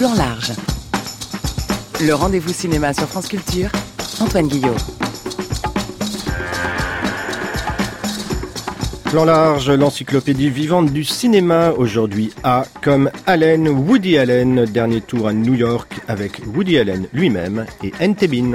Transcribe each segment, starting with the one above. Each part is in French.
Plan large. Le rendez-vous cinéma sur France Culture, Antoine Guillot. Plan large, l'encyclopédie vivante du cinéma. Aujourd'hui A comme Allen, Woody Allen. Dernier tour à New York avec Woody Allen lui-même et Entebbe.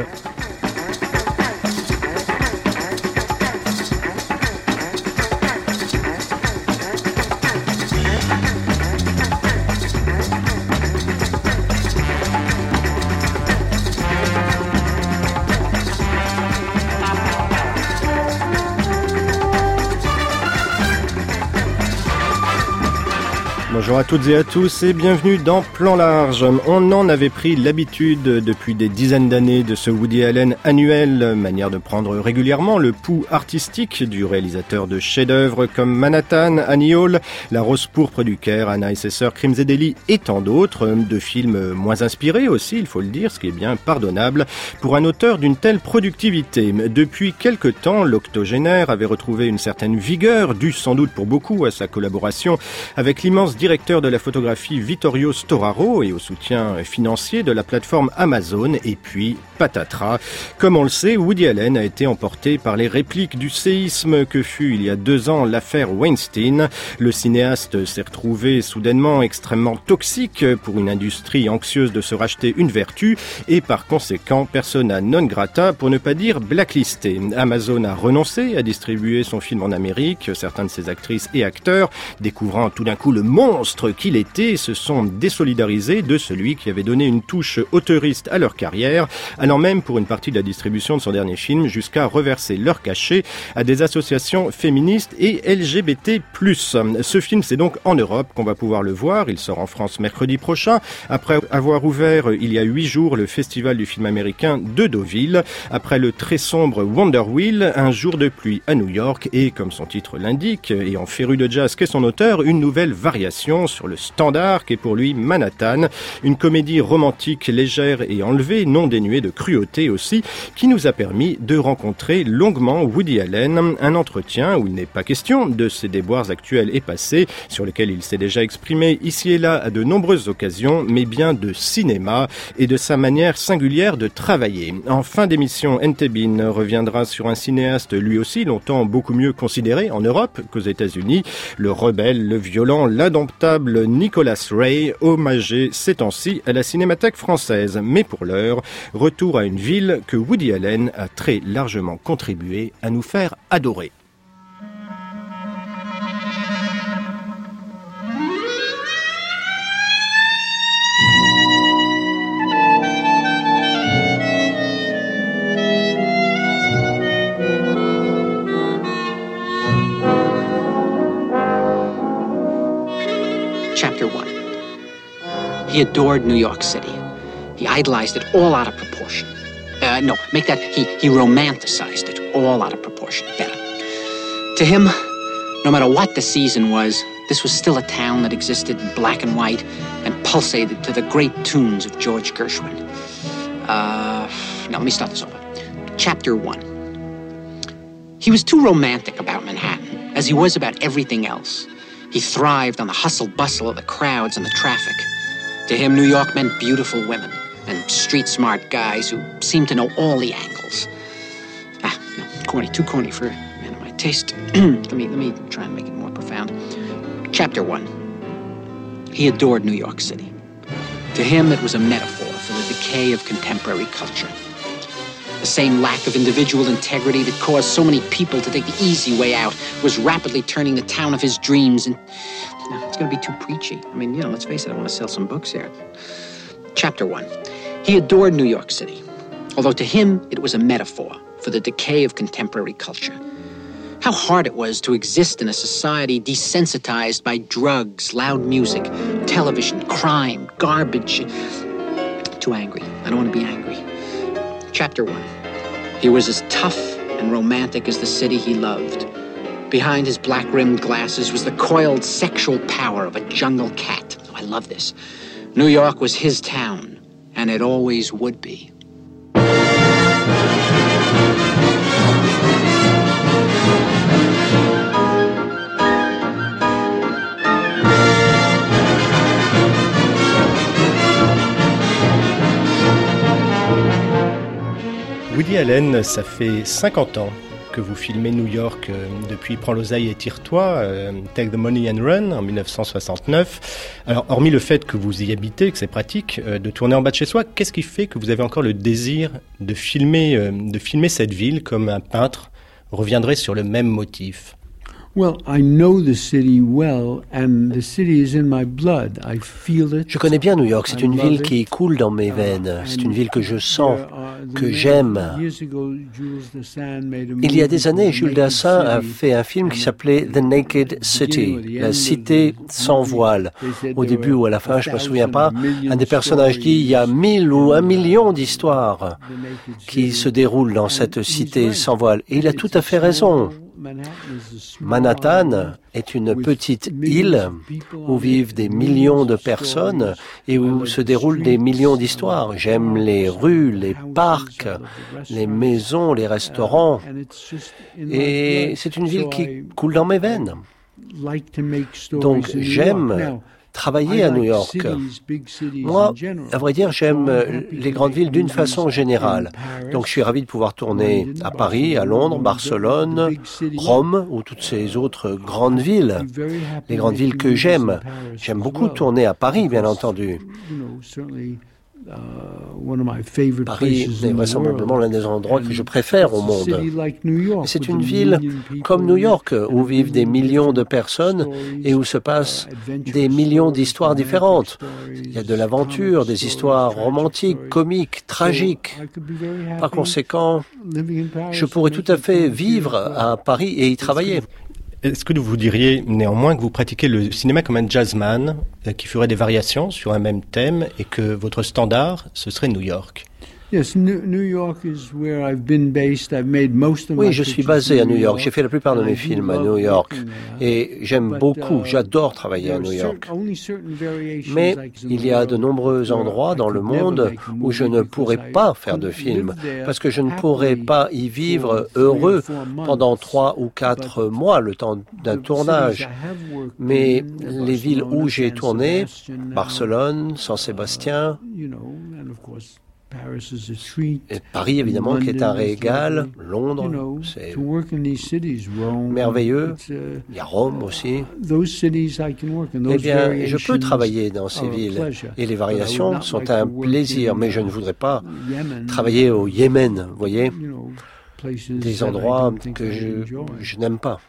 Bonjour à toutes et à tous et bienvenue dans Plan large. On en avait pris l'habitude depuis des dizaines d'années de ce Woody Allen annuel, manière de prendre régulièrement le pouls artistique du réalisateur de chefs-d'œuvre comme Manhattan, Annie Hall, La Rose pourpre du Caire, Anna et ses sœurs, Crimes et délits et tant d'autres, de films moins inspirés aussi, il faut le dire, ce qui est bien pardonnable pour un auteur d'une telle productivité. Depuis quelque temps, l'octogénaire avait retrouvé une certaine vigueur, due sans doute pour beaucoup à sa collaboration avec l'immense directeur de la photographie Vittorio Storaro et au soutien financier de la plateforme Amazon. Et puis, patatras. Comme on le sait, Woody Allen a été emporté par les répliques du séisme que fut il y a 2 ans l'affaire Weinstein. Le cinéaste s'est retrouvé soudainement extrêmement toxique pour une industrie anxieuse de se racheter une vertu et par conséquent persona non grata pour ne pas dire blacklisté. Amazon a renoncé à distribuer son film en Amérique. Certains de ses actrices et acteurs, découvrant tout d'un coup le monstre qu'il était, se sont désolidarisés de celui qui avait donné une touche auteuriste à leur carrière, allant même pour une partie de la distribution de son dernier film jusqu'à reverser leur cachet à des associations féministes et LGBT+. Ce film, c'est donc en Europe qu'on va pouvoir le voir. Il sort en France mercredi prochain, après avoir ouvert il y a 8 jours le festival du film américain de Deauville, après le très sombre Wonder Wheel, Un jour de pluie à New York et, comme son titre l'indique, et en féru de jazz qu'est son auteur, une nouvelle variation sur le standard qu'est pour lui Manhattan, une comédie romantique légère et enlevée, non dénuée de cruauté aussi, qui nous a permis de rencontrer longuement Woody Allen, un entretien où il n'est pas question de ses déboires actuels et passés, sur lesquels il s'est déjà exprimé ici et là à de nombreuses occasions, mais bien de cinéma et de sa manière singulière de travailler. En fin d'émission, Entebbe reviendra sur un cinéaste lui aussi longtemps beaucoup mieux considéré en Europe qu'aux États-Unis, le rebelle, le violent, l'indomptable Nicholas Ray, hommagé ces temps-ci à la Cinémathèque française. Mais pour l'heure, retour à une ville que Woody Allen a très largement contribué à nous faire adorer. Chapter 1. He adored New York City. He idolized it all out of proportion. He romanticized it all out of proportion. Better. To him, no matter what the season was, this was still a town that existed in black and white and pulsated to the great tunes of George Gershwin. Let me start this over. Chapter 1. He was too romantic about Manhattan, as he was about everything else. He thrived on the hustle-bustle of the crowds and the traffic. To him, New York meant beautiful women and street-smart guys who seemed to know all the angles. Corny, too corny for a man of my taste. Let me try and make it more profound. Chapter 1. He adored New York City. To him, it was a metaphor for the decay of contemporary culture. The same lack of individual integrity that caused so many people to take the easy way out was rapidly turning the town of his dreams and... it's going to be too preachy. Let's face it, I want to sell some books here. Chapter 1. He adored New York City, although to him it was a metaphor for the decay of contemporary culture. How hard it was to exist in a society desensitized by drugs, loud music, television, crime, garbage. Too angry. I don't want to be angry. Chapter 1. He was as tough and romantic as the city he loved. Behind his black-rimmed glasses was the coiled sexual power of a jungle cat. Oh, I love this. New York was his town, and it always would be. Woody Allen, ça fait 50 ans que vous filmez New York depuis Prends l'oseille et tire-toi, Take the Money and Run en 1969. Alors, hormis le fait que vous y habitez, que c'est pratique de tourner en bas de chez soi, qu'est-ce qui fait que vous avez encore le désir de filmer cette ville comme un peintre reviendrait sur le même motif? Well, I know the city well, and the city is in my blood. I feel it. Je connais bien New York, c'est une ville qui coule dans mes veines, c'est une ville que je sens, que j'aime. Il y a des années, Jules Dassin a fait un film qui s'appelait The Naked City, la cité sans voile. Au début ou à la fin, je ne me souviens pas, un des personnages dit il y a 1000 ou 1 million d'histoires qui se déroulent dans cette cité sans voile. Et il a tout à fait raison. Manhattan est une petite île où vivent des millions de personnes et où se déroulent des millions d'histoires. J'aime les rues, les parcs, les maisons, les restaurants. Et c'est une ville qui coule dans mes veines. Donc j'aime travailler à New York. Moi, à vrai dire, j'aime les grandes villes d'une façon générale. Donc je suis ravi de pouvoir tourner à Paris, à Londres, Barcelone, Rome ou toutes ces autres grandes villes. Les grandes villes que j'aime. J'aime beaucoup tourner à Paris, bien entendu. Paris est vraisemblablement l'un des endroits que je préfère au monde. C'est une ville comme New York où vivent des millions de personnes et où se passent des millions d'histoires différentes. Il y a de l'aventure, des histoires romantiques, comiques, tragiques. Par conséquent, je pourrais tout à fait vivre à Paris et y travailler. Est-ce que vous diriez néanmoins que vous pratiquez le cinéma comme un jazzman qui ferait des variations sur un même thème et que votre standard, ce serait New York? Oui, je suis basé à New York. J'ai fait la plupart de mes films à New York. Et j'aime beaucoup, j'adore travailler à New York. Mais il y a de nombreux endroits dans le monde où je ne pourrais pas faire de film, parce que je ne pourrais pas y vivre heureux pendant 3 ou 4 mois, le temps d'un tournage. Mais les villes où j'ai tourné, Barcelone, San Sébastien, et Paris, évidemment, qui est un régal. Londres, c'est merveilleux. Il y a Rome aussi. Eh bien, je peux travailler dans ces villes. Et les variations sont un plaisir. Mais je ne voudrais pas travailler au Yémen, vous voyez, des endroits que je n'aime pas.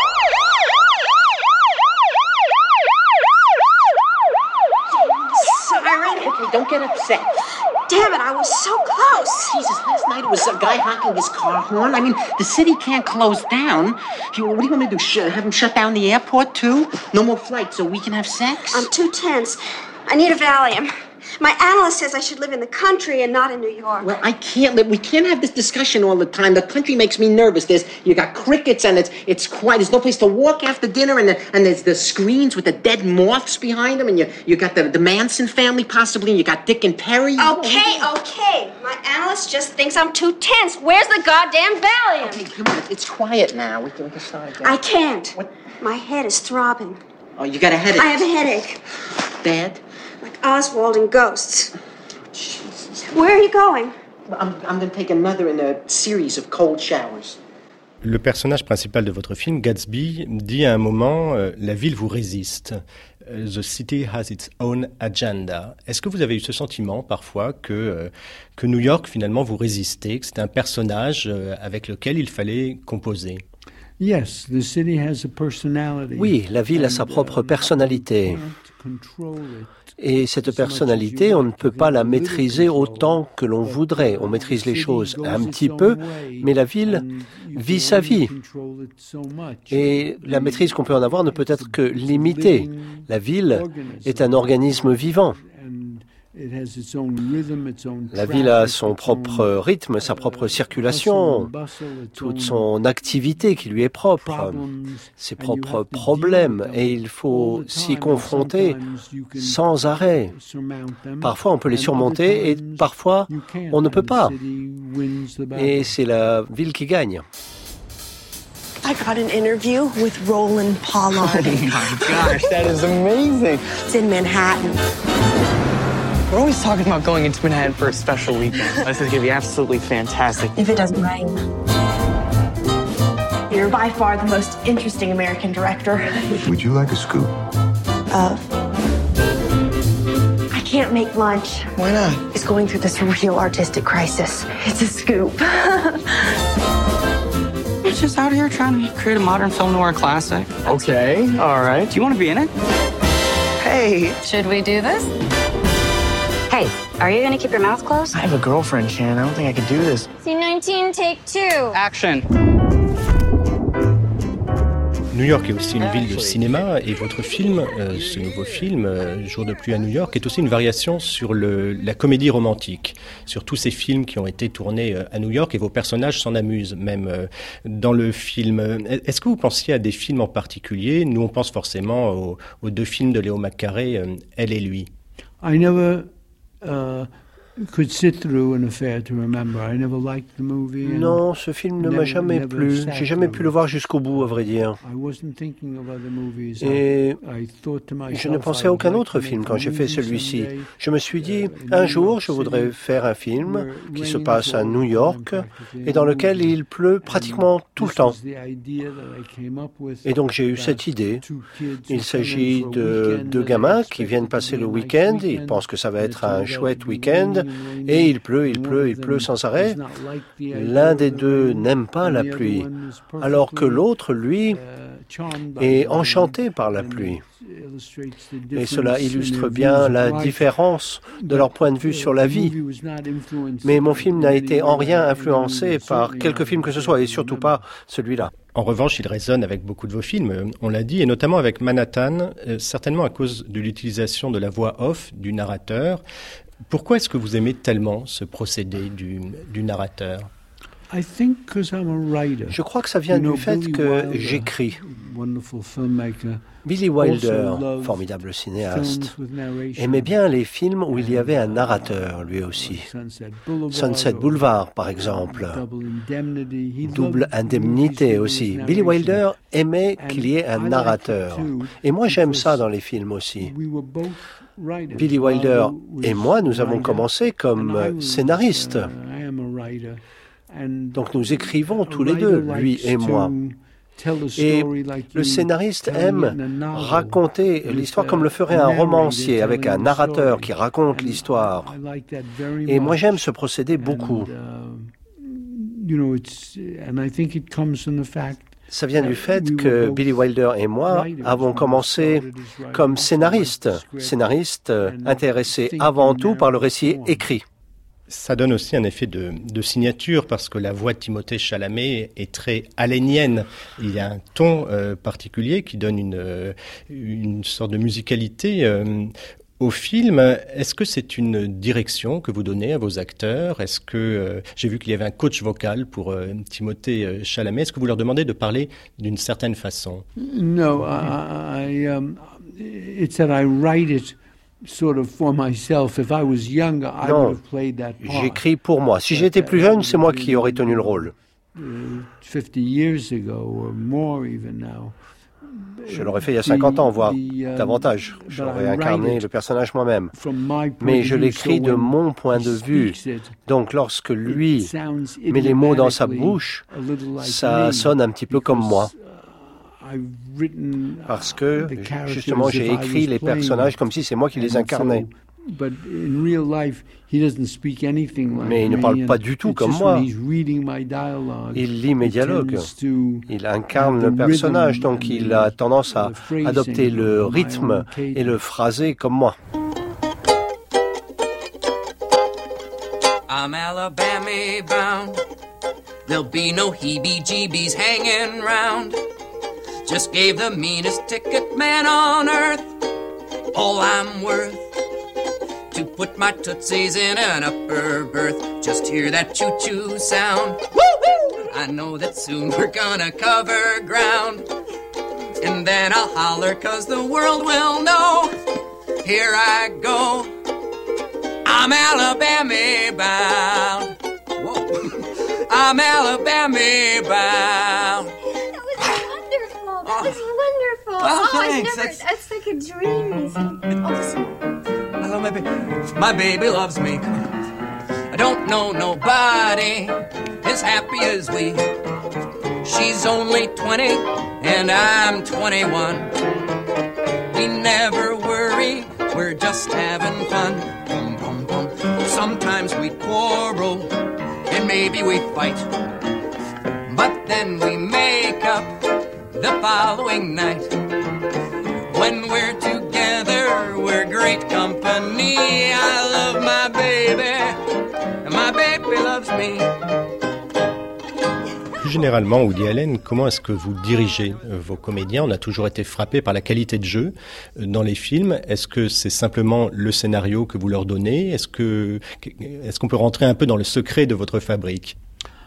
Okay, don't get upset. Damn it, I was so close. Jesus, last night it was a guy honking his car horn. I mean, the city can't close down. What do you want me to do? Have him shut down the airport, too? No more flights so we can have sex? I'm too tense. I need a Valium. My analyst says I should live in the country and not in New York. Well, I can't live. We can't have this discussion all the time. The country makes me nervous. You got crickets and it's quiet. There's no place to walk after dinner, and there's the screens with the dead moths behind them, and you got the Manson family possibly, and you got Dick and Perry. Okay. My analyst just thinks I'm too tense. Where's the goddamn Valium? Okay, come on. It's quiet now. We can start again. I can't. What? My head is throbbing. Oh, you got a headache? I have a headache. Bad? Like Oswald and Ghosts. Jesus. Where are you going? I'm going to take another in a series of cold showers. Le personnage principal de votre film, Gatsby, dit à un moment la ville vous résiste. The city has its own agenda. Est-ce que vous avez eu ce sentiment parfois que New York finalement vous résistait, que c'était un personnage avec lequel il fallait composer? Yes, the city has a personality. Oui, la ville a sa propre personnalité. Et cette personnalité, on ne peut pas la maîtriser autant que l'on voudrait. On maîtrise les choses un petit peu, mais la ville vit sa vie. Et la maîtrise qu'on peut en avoir ne peut être que limitée. La ville est un organisme vivant. La ville a son propre rythme, sa propre circulation, toute son activité qui lui est propre, ses propres problèmes, et il faut s'y confronter sans arrêt. Parfois on peut les surmonter et parfois on ne peut pas. Et c'est la ville qui gagne. I got an interview with Roland Pollard. Oh my gosh, that is amazing. It's in Manhattan. We're always talking about going into Manhattan for a special weekend. This is going to be absolutely fantastic. If it doesn't rain. You're by far the most interesting American director. Would you like a scoop? I can't make lunch. Why not? He's going through this real artistic crisis. It's a scoop. We're just out here trying to create a modern film noir classic. Okay, all right. Do you want to be in it? Hey. Should we do this? Hey, are you gonna keep your mouth closed? I have a girlfriend, Shannon. I don't think I could do this. Scene 19, take 2. Action. New York est aussi une ville de cinéma et votre film, ce nouveau film, Jour de pluie à New York, est aussi une variation sur la comédie romantique, sur tous ces films qui ont été tournés à New York et vos personnages s'en amusent même dans le film. Est-ce que vous pensiez à des films en particulier? Nous, on pense forcément aux 2 films de Léo McCarey, Elle et lui. I never could sit through an affair to remember. I never liked the movie. Non, ce film ne m'a jamais plu. J'ai jamais pu le voir jusqu'au bout, à vrai dire. Et je ne pensais à aucun autre film quand j'ai fait celui-ci. Je me suis dit, un jour, je voudrais faire un film qui se passe à New York et dans lequel il pleut pratiquement tout le temps. Et donc j'ai eu cette idée. Il s'agit de 2 gamins qui viennent passer le week-end. Ils pensent que ça va être un chouette week-end. Et il pleut sans arrêt. L'un des 2 n'aime pas la pluie, alors que l'autre, lui, est enchanté par la pluie. Et cela illustre bien la différence de leur point de vue sur la vie. Mais mon film n'a été en rien influencé par quelque film que ce soit, et surtout pas celui-là. En revanche, il résonne avec beaucoup de vos films, on l'a dit, et notamment avec Manhattan, certainement à cause de l'utilisation de la voix off du narrateur. Pourquoi est-ce que vous aimez tellement ce procédé du narrateur? Je crois que ça vient du fait que j'écris. Billy Wilder, formidable cinéaste, aimait bien les films où il y avait un narrateur, lui aussi. Sunset Boulevard, par exemple. Double Indemnité aussi. Billy Wilder aimait qu'il y ait un narrateur. Et moi, j'aime ça dans les films aussi. Billy Wilder et moi, nous avons commencé comme scénaristes. Donc nous écrivons tous les 2, lui et moi. Et le scénariste aime raconter l'histoire comme le ferait un romancier, avec un narrateur qui raconte l'histoire. Et moi j'aime ce procédé beaucoup. Ça vient du fait que Billy Wilder et moi avons commencé comme scénaristes intéressés avant tout par le récit écrit. Ça donne aussi un effet de signature parce que la voix de Timothée Chalamet est très halénienne. Il y a un ton particulier qui donne une sorte de musicalité au film. Est-ce que c'est une direction que vous donnez à vos acteurs? Est-ce que j'ai vu qu'il y avait un coach vocal pour Timothée Chalamet? Est-ce que vous leur demandez de parler d'une certaine façon? No, it's that I write it. Sort of for myself. If I was younger, I would have played that part. J'écris pour moi. Si j'étais plus jeune, c'est moi qui aurais tenu le rôle. 50 years ago or more even now. Je l'aurais fait il y a 50 ans, voire davantage. J'aurais incarné le personnage moi-même. Mais je l'écris de mon point de vue. Donc lorsque lui met les mots dans sa bouche, ça sonne un petit peu comme moi. Parce que, justement, j'ai écrit les personnages comme si c'est moi qui les incarnais. Mais il ne parle pas du tout comme moi. Il lit mes dialogues. Il incarne le personnage, donc il a tendance à adopter le rythme et le phrasé comme moi. I'm Alabama bound. There'll be no heebie-jeebies hanging round. Just gave the meanest ticket man on earth all I'm worth to put my tootsies in an upper berth. Just hear that choo-choo sound. Woo-hoo! I know that soon we're gonna cover ground. And then I'll holler 'cause the world will know. Here I go. I'm Alabama bound. Whoa. I'm Alabama bound. That was wonderful. Oh, thanks. That's like a dream. I love my baby loves me. I don't know nobody as happy as we. She's only 20 and I'm 21. We never worry, we're just having fun. Sometimes we quarrel and maybe we fight, but then we make up the following night. When we're together, we're great company. I love my baby, and my baby loves me. Plus généralement, Woody Allen, comment est-ce que vous dirigez vos comédiens? On a toujours été frappé par la qualité de jeu dans les films. Est-ce que c'est simplement le scénario que vous leur donnez? Est-ce qu'on peut rentrer un peu dans le secret de votre fabrique?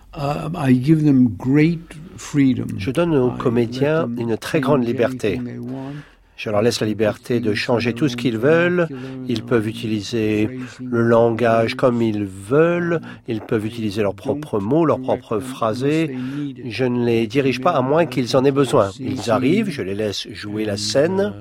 Je donne aux comédiens une très grande liberté. Je leur laisse la liberté de changer tout ce qu'ils veulent. Ils peuvent utiliser le langage comme ils veulent. Ils peuvent utiliser leurs propres mots, leurs propres phrasés. Je ne les dirige pas à moins qu'ils en aient besoin. Ils arrivent, je les laisse jouer la scène.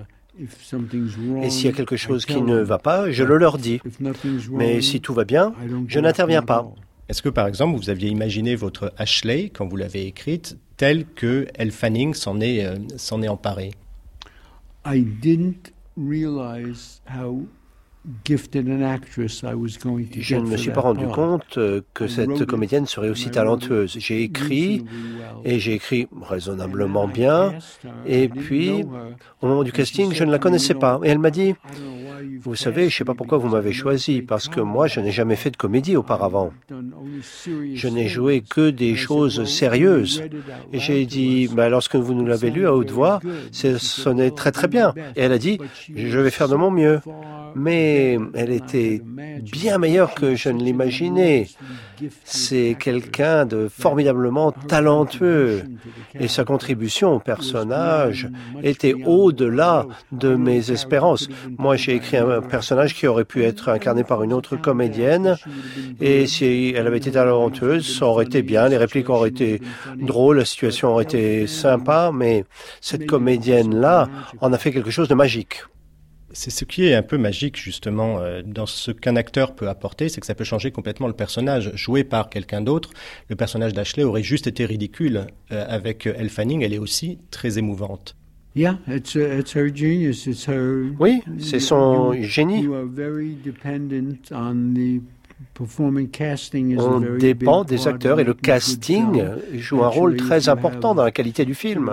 Et s'il y a quelque chose qui ne va pas, je le leur dis. Mais si tout va bien, je n'interviens pas. Est-ce que, par exemple, vous aviez imaginé votre Ashley, quand vous l'avez écrite, telle que Elle Fanning s'en est emparée? I didn't realize how gifted an actress I was going to get. Je ne me suis pas rendu compte que cette comédienne serait aussi talentueuse. J'ai écrit raisonnablement bien, et puis au moment du casting, je ne la connaissais pas. Et elle m'a dit, vous savez, je ne sais pas pourquoi vous m'avez choisi, parce que moi, je n'ai jamais fait de comédie auparavant. Je n'ai joué que des choses sérieuses. Et j'ai dit, lorsque vous nous l'avez lu à haute voix, ça sonnait très très bien. Et elle a dit, je vais faire de mon mieux. Mais elle était bien meilleure que je ne l'imaginais. C'est quelqu'un de formidablement talentueux. Et sa contribution au personnage était au-delà de mes espérances. Moi, j'ai écrit un personnage qui aurait pu être incarné par une autre comédienne. Et si elle avait été talentueuse, ça aurait été bien. Les répliques auraient été drôles, la situation aurait été sympa. Mais cette comédienne-là en a fait quelque chose de magique. C'est ce qui est un peu magique, justement, dans ce qu'un acteur peut apporter, c'est que ça peut changer complètement le personnage. Joué par quelqu'un d'autre, le personnage d'Ashley aurait juste été ridicule. Avec Elle Fanning, elle est aussi très émouvante. Yeah, it's her genius. It's her. Oui, c'est son génie. You are very dependent on the performing casting. On dépend des acteurs et le casting joue un rôle très important dans la qualité du film.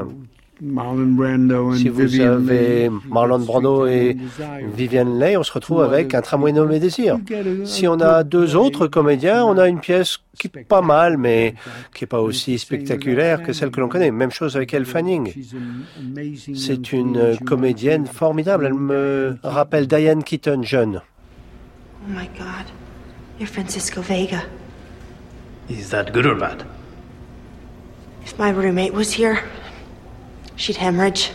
Si vous avez Marlon Brando et Vivien Leigh, on se retrouve avec Un tramway nommé Désir. Si on a deux autres comédiens, on a une pièce qui est pas mal, mais qui n'est pas aussi spectaculaire que celle que l'on connaît. Même chose avec Elle Fanning. C'est une comédienne formidable. Elle me rappelle Diane Keaton jeune. Oh my God, you're Francisco Vega. Is that good or bad? If my roommate was here, she'd hemorrhage.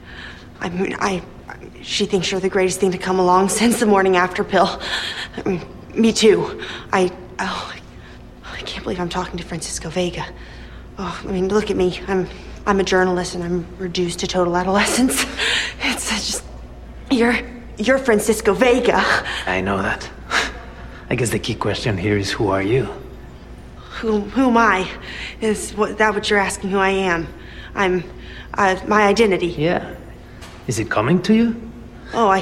She thinks you're the greatest thing to come along since the morning after pill. I mean, me too. I can't believe I'm talking to Francisco Vega. Oh, I mean, look at me. I'm a journalist and I'm reduced to total adolescence. It's just, you're Francisco Vega. I know that. I guess the key question here is, who are you? Who am I? Is that what you're asking? Who I am? I'm my identity. Yeah. Is it coming to you? I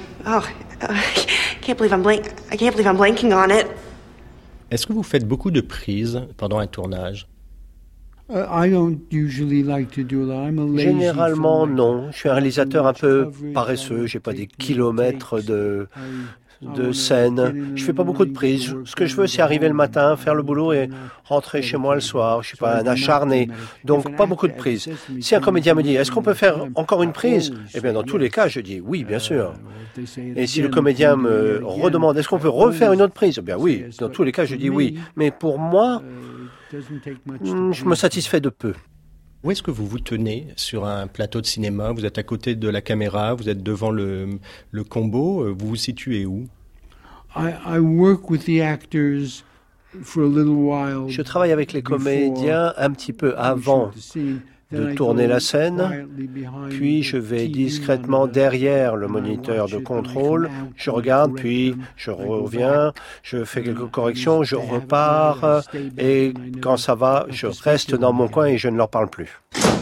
can't believe I'm blanking on it. Est-ce que vous faites beaucoup de prises pendant un tournage? I don't usually like to do that. I'm a lazy Généralement, non. Je suis un réalisateur un peu paresseux. J'ai pas des kilomètres de scène. Je fais pas beaucoup de prises. Ce que je veux, c'est arriver le matin, faire le boulot et rentrer chez moi le soir. Je suis pas un acharné. Donc, pas beaucoup de prises. Si un comédien me dit, est-ce qu'on peut faire encore une prise? Eh bien, dans tous les cas, je dis oui, bien sûr. Et si le comédien me redemande, est-ce qu'on peut refaire une autre prise? Eh bien, oui. Dans tous les cas, je dis oui. Mais pour moi, je me satisfais de peu. Où est-ce que vous vous tenez sur un plateau de cinéma? Vous êtes à côté de la caméra, vous êtes devant le combo, vous vous situez où? Je travaille avec les comédiens un petit peu avant de tourner la scène, puis je vais discrètement derrière le moniteur de contrôle, je regarde, puis je reviens, je fais quelques corrections, je repars, et quand ça va, je reste dans mon coin et je ne leur parle plus.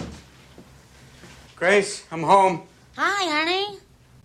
Grace, I'm home. Hi, honey.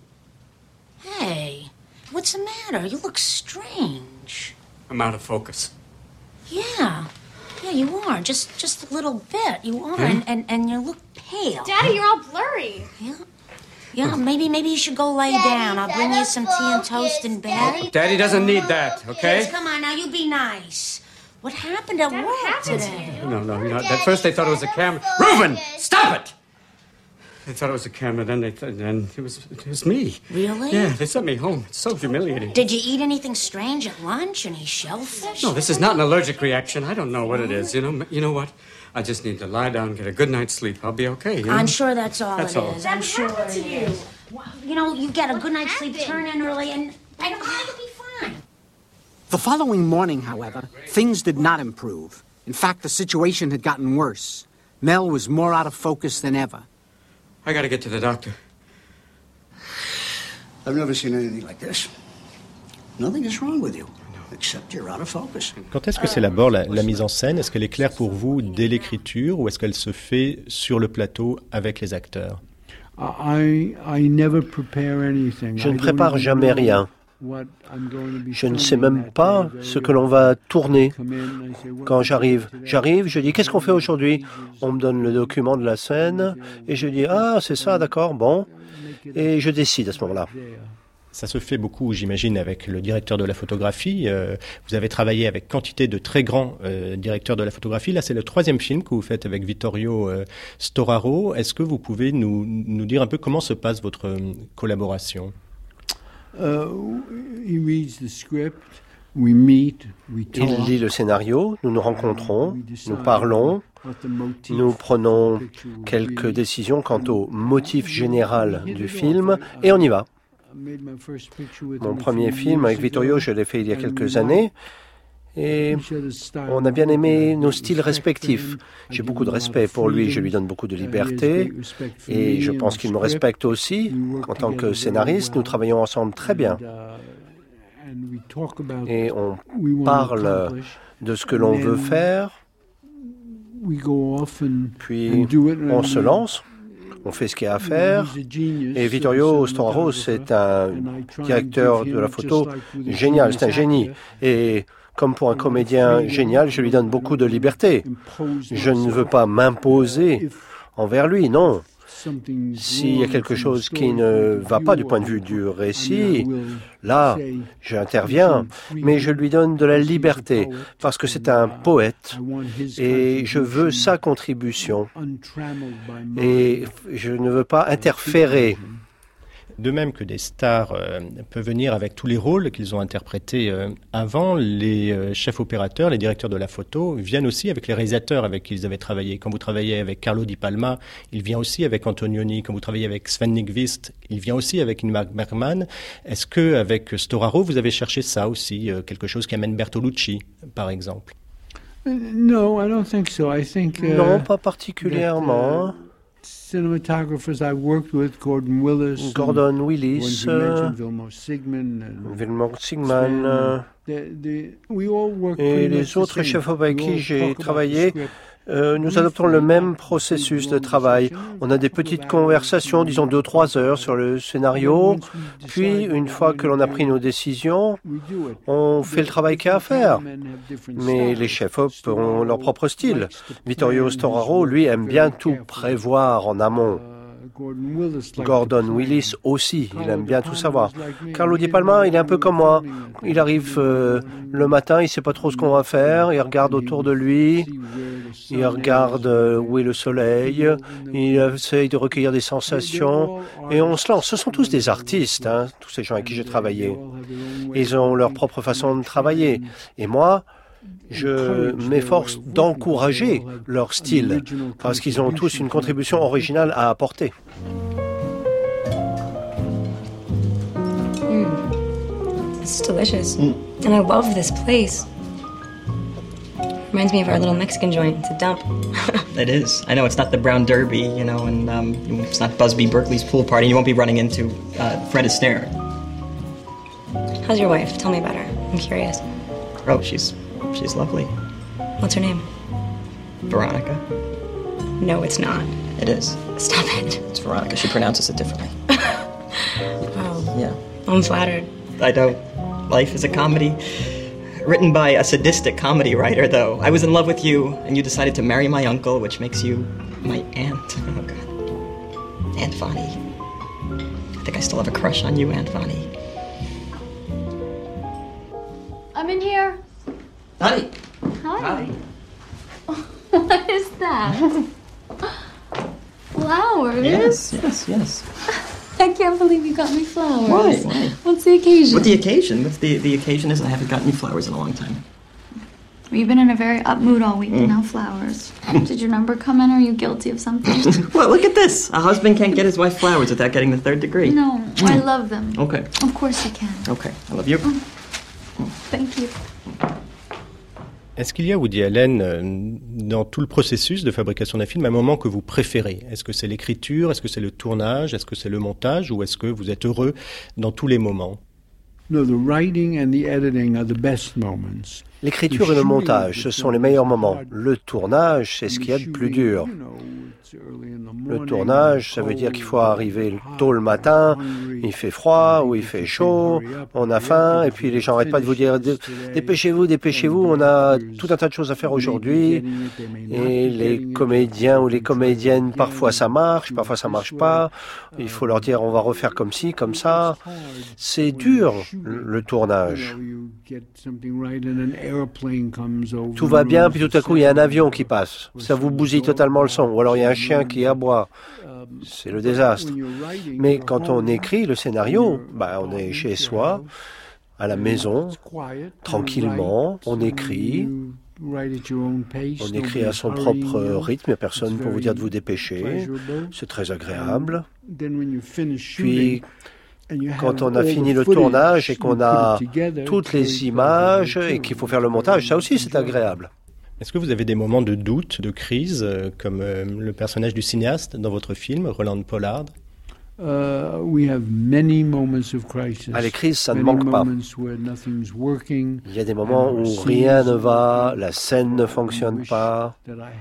Hey, what's the matter? You look strange. I'm out of focus. Yeah, you are. Just a little bit. You are, and you look pale. Daddy, you're all blurry. Yeah, maybe you should go lay down. I'll bring you some tea and toast in bed. Daddy doesn't need that, okay? Yes, come on, now, you be nice. What happened at work today? No, at first they thought it was a camera. Reuben, stop it! They thought it was a camera, then it was me. Really? Yeah, they sent me home. It's so humiliating. Did you eat anything strange at lunch? Any shellfish? No, this is not an allergic reaction. I don't know what it is. You know what? I just need to lie down, get a good night's sleep. I'll be okay. You know? I'm sure that's all That's it all. is. I'm sure it is. You know, you get a good night's sleep, turn in early, and I don't think you'll be fine. The following morning, however, things did not improve. In fact, the situation had gotten worse. Mel was more out of focus than ever. I gotta get to the doctor. I've never seen anything like this. Nothing is wrong with you, except you're out of focus. Quand est-ce que s'élabore la mise en scène? Est-ce qu'elle est claire pour vous dès l'écriture ou est-ce qu'elle se fait sur le plateau avec les acteurs? I never prepare anything. Je ne prépare jamais rien. Je ne sais même pas ce que l'on va tourner. Quand j'arrive, je dis « Qu'est-ce qu'on fait aujourd'hui ?» On me donne le document de la scène et je dis « Ah, c'est ça, d'accord, bon. » Et je décide à ce moment-là. Ça se fait beaucoup, j'imagine, avec le directeur de la photographie. Vous avez travaillé avec quantité de très grands directeurs de la photographie. Là, c'est le 3e film que vous faites avec Vittorio Storaro. Est-ce que vous pouvez nous dire un peu comment se passe votre collaboration? He reads the script, we meet, we talk. Il lit le scénario, nous nous rencontrons, nous parlons, nous prenons quelques décisions quant au motif général du film et on y va. Mon premier film avec Vittorio, je l'ai fait il y a quelques années et on a bien aimé nos styles respectifs. J'ai beaucoup de respect pour lui, je lui donne beaucoup de liberté et je pense qu'il me respecte aussi. En tant que scénariste, nous travaillons ensemble très bien et on parle de ce que l'on veut faire, puis on se lance. On fait ce qu'il y a à faire. Et Vittorio Storaro, c'est un directeur de la photo génial, c'est un génie. Et comme pour un comédien génial, je lui donne beaucoup de liberté. Je ne veux pas m'imposer envers lui, non. S'il y a quelque chose qui ne va pas du point de vue du récit, là, j'interviens, mais je lui donne de la liberté parce que c'est un poète et je veux sa contribution et je ne veux pas interférer. De même que des stars peuvent venir avec tous les rôles qu'ils ont interprétés avant, les chefs opérateurs, les directeurs de la photo viennent aussi avec les réalisateurs avec qui ils avaient travaillé. Quand vous travaillez avec Carlo Di Palma, il vient aussi avec Antonioni. Quand vous travaillez avec Sven Nykvist, il vient aussi avec Ingmar Bergman. Est-ce qu'avec Storaro, vous avez cherché ça aussi, quelque chose qui amène Bertolucci, par exemple? No, I don't think so. I think, non, pas particulièrement. Cinematographers I worked with, Gordon Willis, Vilmos Zsigman, et les autres chefs avec qui j'ai travaillé, nous adoptons le même processus de travail. On a des petites conversations, disons 2-3 heures sur le scénario, puis une fois que l'on a pris nos décisions, on fait le travail qu'il y a à faire. Mais les chefs-op ont leur propre style. Vittorio Storaro, lui, aime bien tout prévoir en amont. Gordon Willis aussi, il aime bien tout savoir. Carlo Di Palma, il est un peu comme moi. Il arrive le matin, il ne sait pas trop ce qu'on va faire, il regarde autour de lui, il regarde où est le soleil, il essaye de recueillir des sensations et on se lance. Ce sont tous des artistes, hein, tous ces gens avec qui j'ai travaillé. Ils ont leur propre façon de travailler. Et moi, je m'efforce d'encourager leur style parce qu'ils ont tous une contribution originale à apporter. It's delicious. And I love this place. Reminds me of our little Mexican joint. It's a dump. It is. I know it's not the Brown Derby, you know, and it's not Busby Berkeley's pool party. You won't be running into Fred Astaire. How's your wife? Tell me about her. I'm curious. Oh, she's lovely. What's her name? Veronica. No, it's not. It is. Stop it. It's Veronica. She pronounces it differently. Wow. Yeah. I'm flattered. I know. Life is a comedy. Written by a sadistic comedy writer, though. I was in love with you, and you decided to marry my uncle, which makes you my aunt. Oh, God. Aunt Fonnie. I think I still have a crush on you, Aunt Fonnie. I'm in here. Honey. Hi. What is that? Flowers? Yes. I can't believe you got me flowers. Why? What's the occasion? What the occasion? The occasion is I haven't gotten you flowers in a long time. Well, you've been in a very up mood all week, and now flowers. Did your number come in, or are you guilty of something? Well, look at this. A husband can't get his wife flowers without getting the 3rd degree. No, I love them. Okay. Of course you can. Okay, I love you. Thank you. Est-ce qu'il y a, Woody Allen, dans tout le processus de fabrication d'un film, un moment que vous préférez? Est-ce que c'est l'écriture? Est-ce que c'est le tournage? Est-ce que c'est le montage? Ou est-ce que vous êtes heureux dans tous les moments? No, the writing and the editing are the best moments. L'écriture et le montage, ce sont les meilleurs moments. Le tournage, c'est ce qu'il y a de plus dur. Le tournage, ça veut dire qu'il faut arriver tôt le matin, il fait froid ou il fait chaud, on a faim, et puis les gens n'arrêtent pas de vous dire « Dépêchez-vous, dépêchez-vous, on a tout un tas de choses à faire aujourd'hui. » Et les comédiens ou les comédiennes, parfois ça marche pas. Il faut leur dire « On va refaire comme ci, comme ça. » C'est dur, le tournage. Tout va bien, puis tout à coup, il y a un avion qui passe. Ça vous bousille totalement le son. Ou alors, il y a un chien qui aboie. C'est le désastre. Mais quand on écrit le scénario, on est chez soi, à la maison, tranquillement, on écrit à son propre rythme, il n'y a personne pour vous dire de vous dépêcher. C'est très agréable. Puis, quand on a fini le tournage et qu'on a toutes les images et qu'il faut faire le montage, ça aussi c'est agréable. Est-ce que vous avez des moments de doute, de crise, comme le personnage du cinéaste dans votre film, Roland Pollard? À les crises, ça ne manque pas. Il y a des moments où rien ne va, la scène ne fonctionne pas,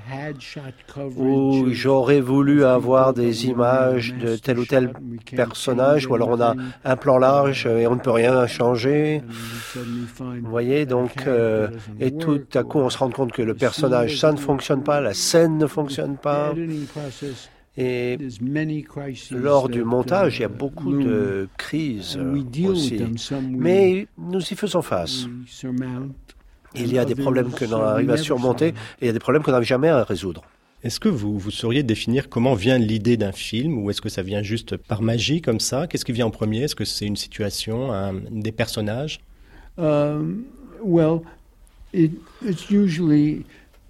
où j'aurais voulu avoir des images de tel ou tel personnage, ou alors on a un plan large et on ne peut rien changer. Vous voyez, donc, et tout à coup on se rend compte que le personnage, ça ne fonctionne pas, la scène ne fonctionne pas. Et lors du montage, il y a beaucoup de crises aussi. Mais nous y faisons face. Il y a des problèmes que l'on arrive à surmonter et il y a des problèmes qu'on n'arrive jamais à résoudre. Est-ce que vous sauriez définir comment vient l'idée d'un film, ou est-ce que ça vient juste par magie comme ça? Qu'est-ce qui vient en premier? Est-ce que c'est une situation, des personnages? Well, it's usually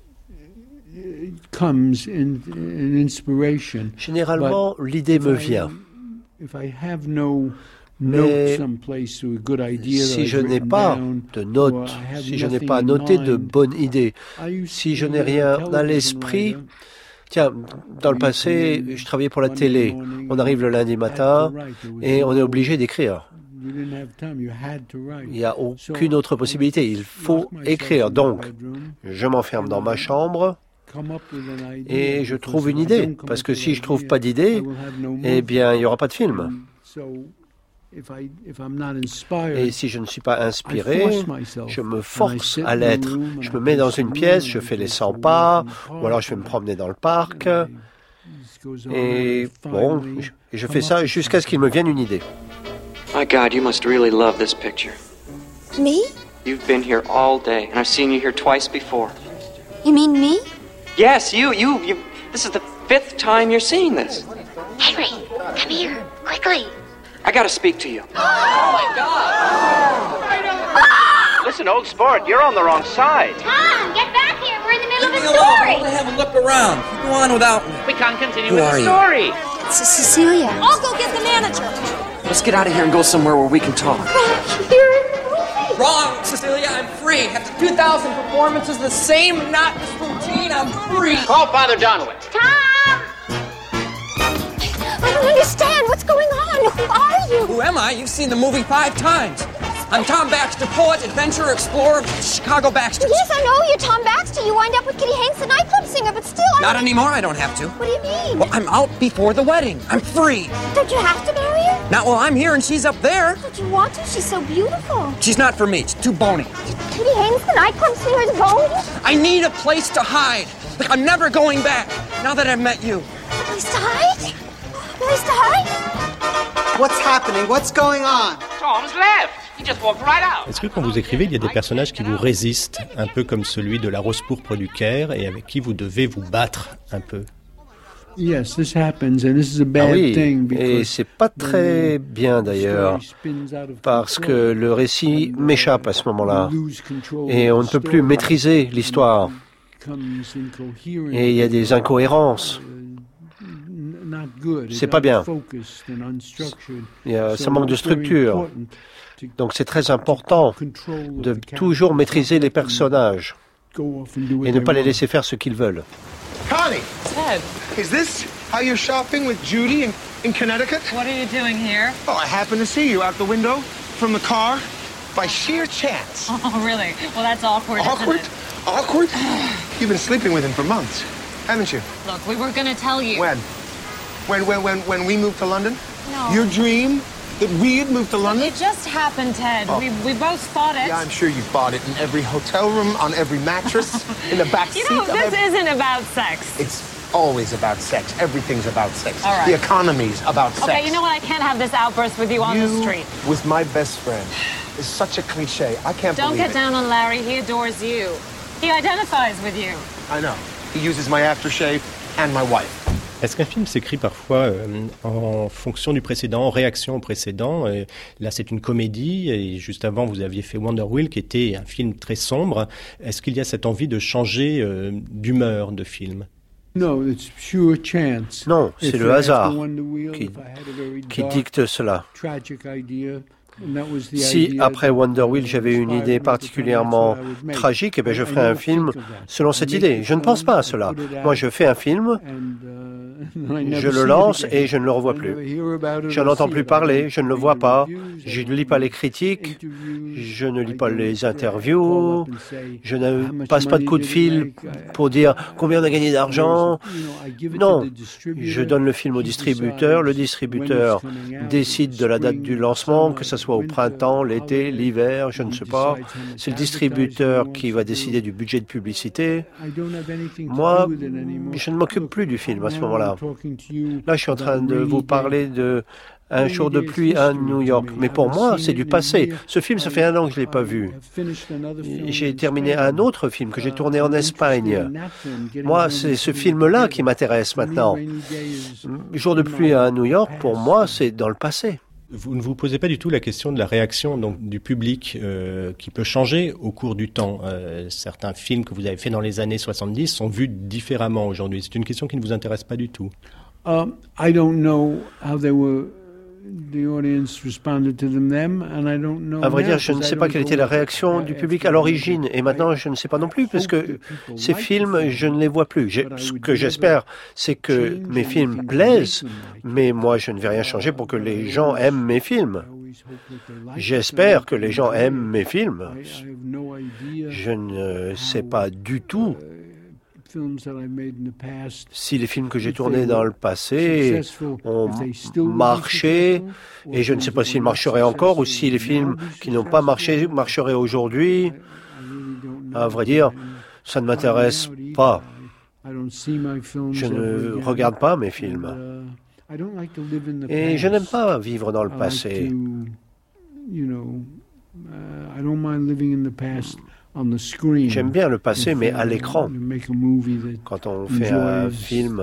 comes in inspiration. Généralement, l'idée me vient. Mais si je n'ai pas de notes, si je n'ai pas noté de bonnes idées, si je n'ai rien à l'esprit... Tiens, dans le passé, je travaillais pour la télé. On arrive le lundi matin et on est obligé d'écrire. Il n'y a aucune autre possibilité. Il faut écrire. Donc, je m'enferme dans ma chambre et je trouve une idée. Parce que si je ne trouve pas d'idée, eh bien, il n'y aura pas de film. Et si je ne suis pas inspiré, je me force à l'être. Je me mets dans une pièce, je fais les 100 pas, ou alors je vais me promener dans le parc. Et bon, je fais ça jusqu'à ce qu'il me vienne une idée. My God, you must really love this picture. Me? You've been here all day, and I've seen you here twice before. You mean me? Yes, you. This is the 5th time you're seeing this. Henry, come here, quickly. I gotta speak to you. Oh my God! Listen, old sport, you're on the wrong side. Tom, get back here. We're in the middle of a Leave me alone. story. I want to have a look around. You go on without me. We can't continue Who with are the you? story. It's Cecilia. I'll go get the manager. Let's get out of here and go somewhere where we can talk. Back here in the movie. Wrong, Cecilia, I'm free. After 2,000 performances, the same monotonous routine, I'm free. Call Father Donowitz. Tom! I don't understand. What's going on? Who are you? Who am I? You've seen the movie 5 times. I'm Tom Baxter, poet, adventurer, explorer, Chicago Baxter. Yes, I know you're Tom Baxter. You wind up with Kitty Hanks, the nightclub singer, but still... Not anymore, I don't have to. What do you mean? Well, I'm out before the wedding. I'm free. Don't you have to marry her? Not while I'm here and she's up there. Don't you want to? She's so beautiful. She's not for me. It's too bony. Kitty Hanks, the nightclub singer, is bony? I need a place to hide. Like, I'm never going back, now that I've met you. A place to hide? A place to hide? What's happening? What's going on? Tom's left. He just walked right out. Est-ce que quand vous écrivez, il y a des personnages qui vous résistent, un peu comme celui de la Rose pourpre du Caire, et avec qui vous devez vous battre un peu? Yes, this happens, and this is a bad thing. Et c'est pas très bien d'ailleurs, parce que le récit m'échappe à ce moment-là, et on ne peut plus maîtriser l'histoire. Et il y a des incohérences. C'est pas bien. Ça manque de structure. Donc c'est très important de toujours maîtriser les personnages et ne pas les laisser faire ce qu'ils veulent. Connie! Ted! Is this how you're shopping with Judy in Connecticut? What are you doing here? Oh, I happened to see you out the window from the car by sheer chance. Oh, really? Well, that's awkward. Awkward? Isn't it? Awkward? You've been sleeping with him for months, haven't you? Look, we were going to tell you. When? When we moved to London? No. Your dream that we had moved to London? It just happened, Ted. Oh. We both thought it. Yeah, I'm sure you bought it in every hotel room, on every mattress, in the back seat. You know, this isn't about sex. It's always about sex. Everything's about sex. All right. The economy's about sex. Okay, you know what? I can't have this outburst with you on the street. With my best friend. It's such a cliche. I can't Don't believe get down on Larry. He adores you. He identifies with you. I know. He uses my aftershave and my wife. Est-ce qu'un film s'écrit parfois en fonction du précédent, en réaction au précédent? Là, c'est une comédie, et juste avant, vous aviez fait Wonder Wheel, qui était un film très sombre. Est-ce qu'il y a cette envie de changer d'humeur de film? Non, c'est le hasard qui dicte cela. Si, après Wonder Wheel, j'avais une idée particulièrement tragique, eh bien, je ferais un film selon cette idée. Je ne pense pas à cela. Moi, je fais un film, je le lance et je ne le revois plus. Je n'entends plus parler, je ne le vois pas, je ne lis pas les critiques, je ne lis pas les interviews, je ne passe pas de coup de fil pour dire combien on a gagné d'argent. Non, je donne le film au distributeur, le distributeur décide de la date du lancement, que ce soit au printemps, l'été, l'hiver, je ne sais pas. C'est le distributeur qui va décider du budget de publicité. Moi, je ne m'occupe plus du film à ce moment-là. Là, je suis en train de vous parler de Un jour de pluie à New York. Mais pour moi, c'est du passé. Ce film, ça fait 1 an que je ne l'ai pas vu. J'ai terminé un autre film que j'ai tourné en Espagne. Moi, c'est ce film-là qui m'intéresse maintenant. Jour de pluie à New York, pour moi, c'est dans le passé. Vous ne vous posez pas du tout la question de la réaction donc, du public qui peut changer au cours du temps. Certains films que vous avez faits dans les années 70 sont vus différemment aujourd'hui. C'est une question qui ne vous intéresse pas du tout. I don't know how the audience responded to them, and I don't know. À vrai dire, je ne sais pas quelle était la réaction du public à l'origine, et maintenant je ne sais pas non plus, parce que ces films, je ne les vois plus. Ce que j'espère, c'est que mes films plaisent, mais moi je ne vais rien changer pour que les gens aiment mes films. J'espère que les gens aiment mes films. Je ne sais pas du tout si les films que j'ai tournés dans le passé ont marché, et je ne sais pas s'ils marcheraient encore, ou si les films qui n'ont pas marché marcheraient aujourd'hui. À vrai dire, ça ne m'intéresse pas. Je ne regarde pas mes films. Et je n'aime pas vivre dans le passé. J'aime bien le passé, mais à l'écran. Quand on fait un film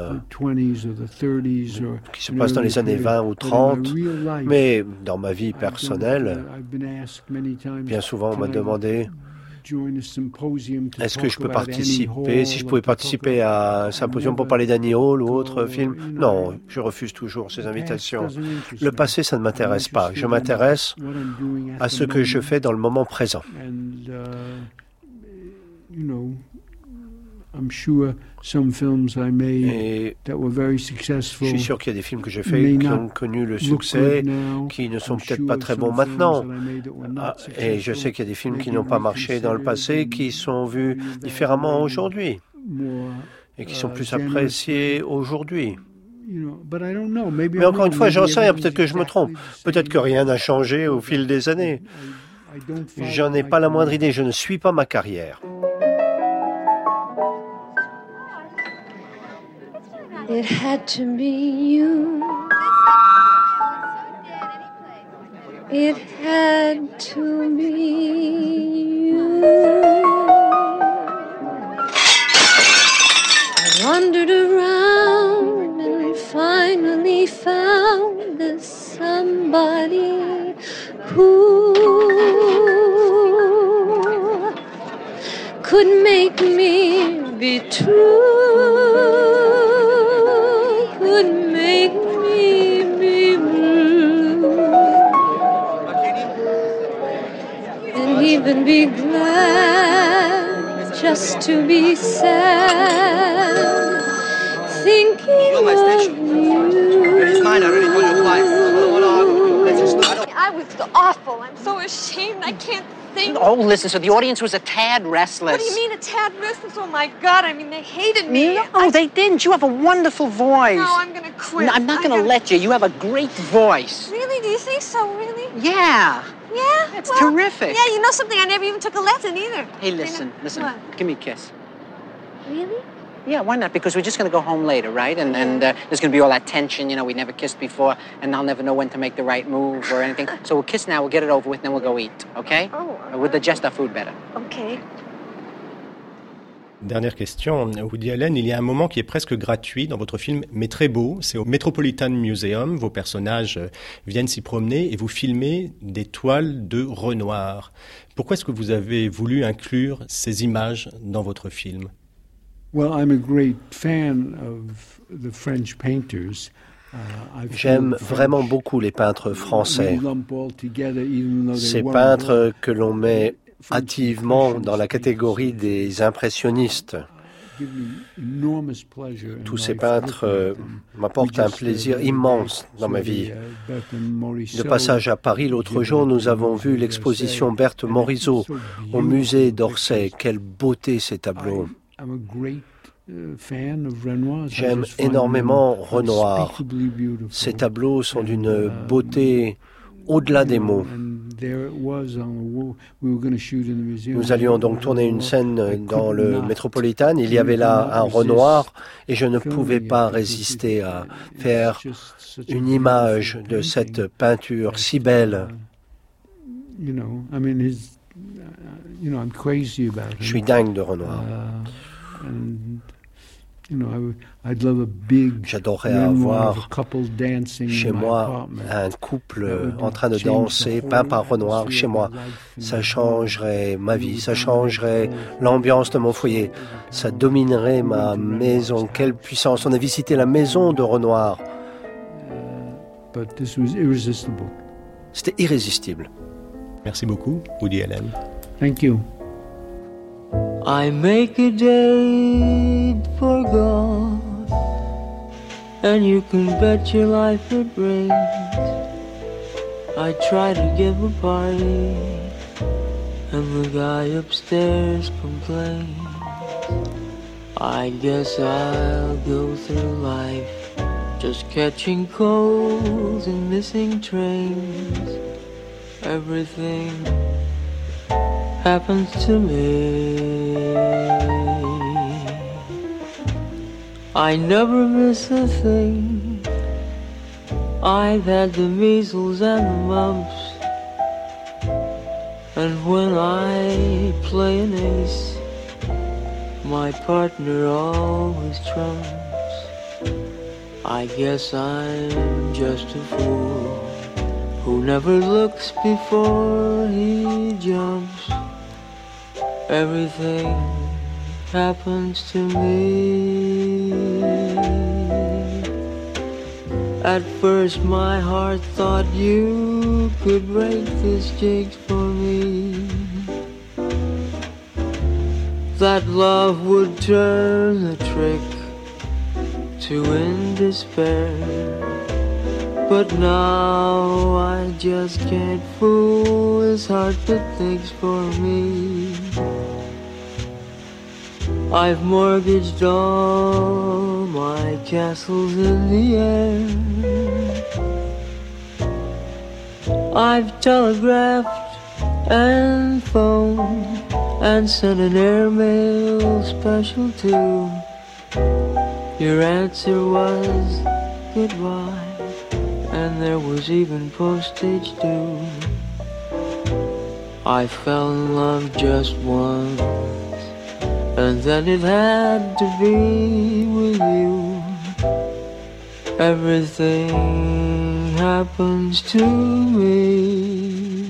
qui se passe dans les années 20 ou 30, mais dans ma vie personnelle, bien souvent on m'a demandé Est-ce que je peux participer, si je pouvais participer à un symposium pour parler d'Annie Hall ou autre film? Non, je refuse toujours ces invitations. Le passé, ça ne m'intéresse pas. Je m'intéresse à ce que je fais dans le moment présent. Et je suis sûr qu'il y a des films que j'ai faits qui ont connu le succès, qui ne sont peut-être pas très bons maintenant. Et je sais qu'il y a des films qui n'ont pas marché dans le passé, qui sont vus différemment aujourd'hui et qui sont plus appréciés aujourd'hui. Mais encore une fois, j'en sais rien, peut-être que je me trompe. Peut-être que rien n'a changé au fil des années. J'en ai pas la moindre idée, je ne suis pas ma carrière. It had to be you. It had to be you. I wandered around and finally found the somebody who could make me be true. Would make me be blue and even be glad just to be sad thinking of you. It's mine, I already told you twice. I was awful. I'm so ashamed. I can't think. Oh, listen, so the audience was a tad restless. What do you mean a tad restless? Oh, my God. I mean, they hated me. No, they didn't. You have a wonderful voice. No, I'm going to quit. No, I'm not going to let you. You have a great voice. Really? Do you think so, really? Yeah. Yeah? It's terrific. Yeah, you know something? I never even took a lesson either. Hey, listen. What? Give me a kiss. Really? Yeah, why not? Because we're just going to go home later, right? And there's going to be all that tension, we never kissed before, and I'll never know when to make the right move or anything. So we'll kiss now, we'll get it over with, and then we'll go eat, okay? Oh. We'll digest our food better. Okay. Dernière question. Woody Allen, il y a un moment qui est presque gratuit dans votre film, mais très beau. C'est au Metropolitan Museum. Vos personnages viennent s'y promener et vous filmez des toiles de Renoir. Pourquoi est-ce que vous avez voulu inclure ces images dans votre film? Well, I'm a great fan of the French painters. J'aime vraiment beaucoup les peintres français. Ces peintres que l'on met hâtivement dans la catégorie des impressionnistes. Tous ces peintres m'apportent un plaisir immense dans ma vie. De passage à Paris, l'autre jour, nous avons vu l'exposition Berthe Morisot au musée d'Orsay. Quelle beauté ces tableaux! J'aime énormément Renoir. Ces tableaux sont d'une beauté au-delà des mots. Nous allions donc tourner une scène dans le Metropolitan. Il y avait là un Renoir et je ne pouvais pas résister à faire une image de cette peinture si belle. Je suis dingue de Renoir. J'adorerais avoir chez moi un couple en train de danser, peint par Renoir chez moi. Ça changerait ma vie, ça changerait l'ambiance de mon foyer, ça dominerait ma maison. Quelle puissance! On a visité la maison de Renoir. C'était irrésistible. Merci beaucoup, Woody Allen. Thank you. I make a date for God, and you can bet your life it rains. I try to give a party, and the guy upstairs complains. I guess I'll go through life just catching colds and missing trains. Everything happens to me. I never miss a thing. I've had the measles and the mumps, and when I play an ace, my partner always trumps. I guess I'm just a fool who never looks before he jumps. everything happens to me. At first my heart thought you could break this jinx for me, that love would turn the trick to end despair. But now I just can't fool his heart that thinks for me. I've mortgaged all my castles in the air. I've telegraphed and phoned and sent an airmail special too. Your answer was goodbye, and there was even postage due. I fell in love just once, and then it had to be with you. Everything happens to me.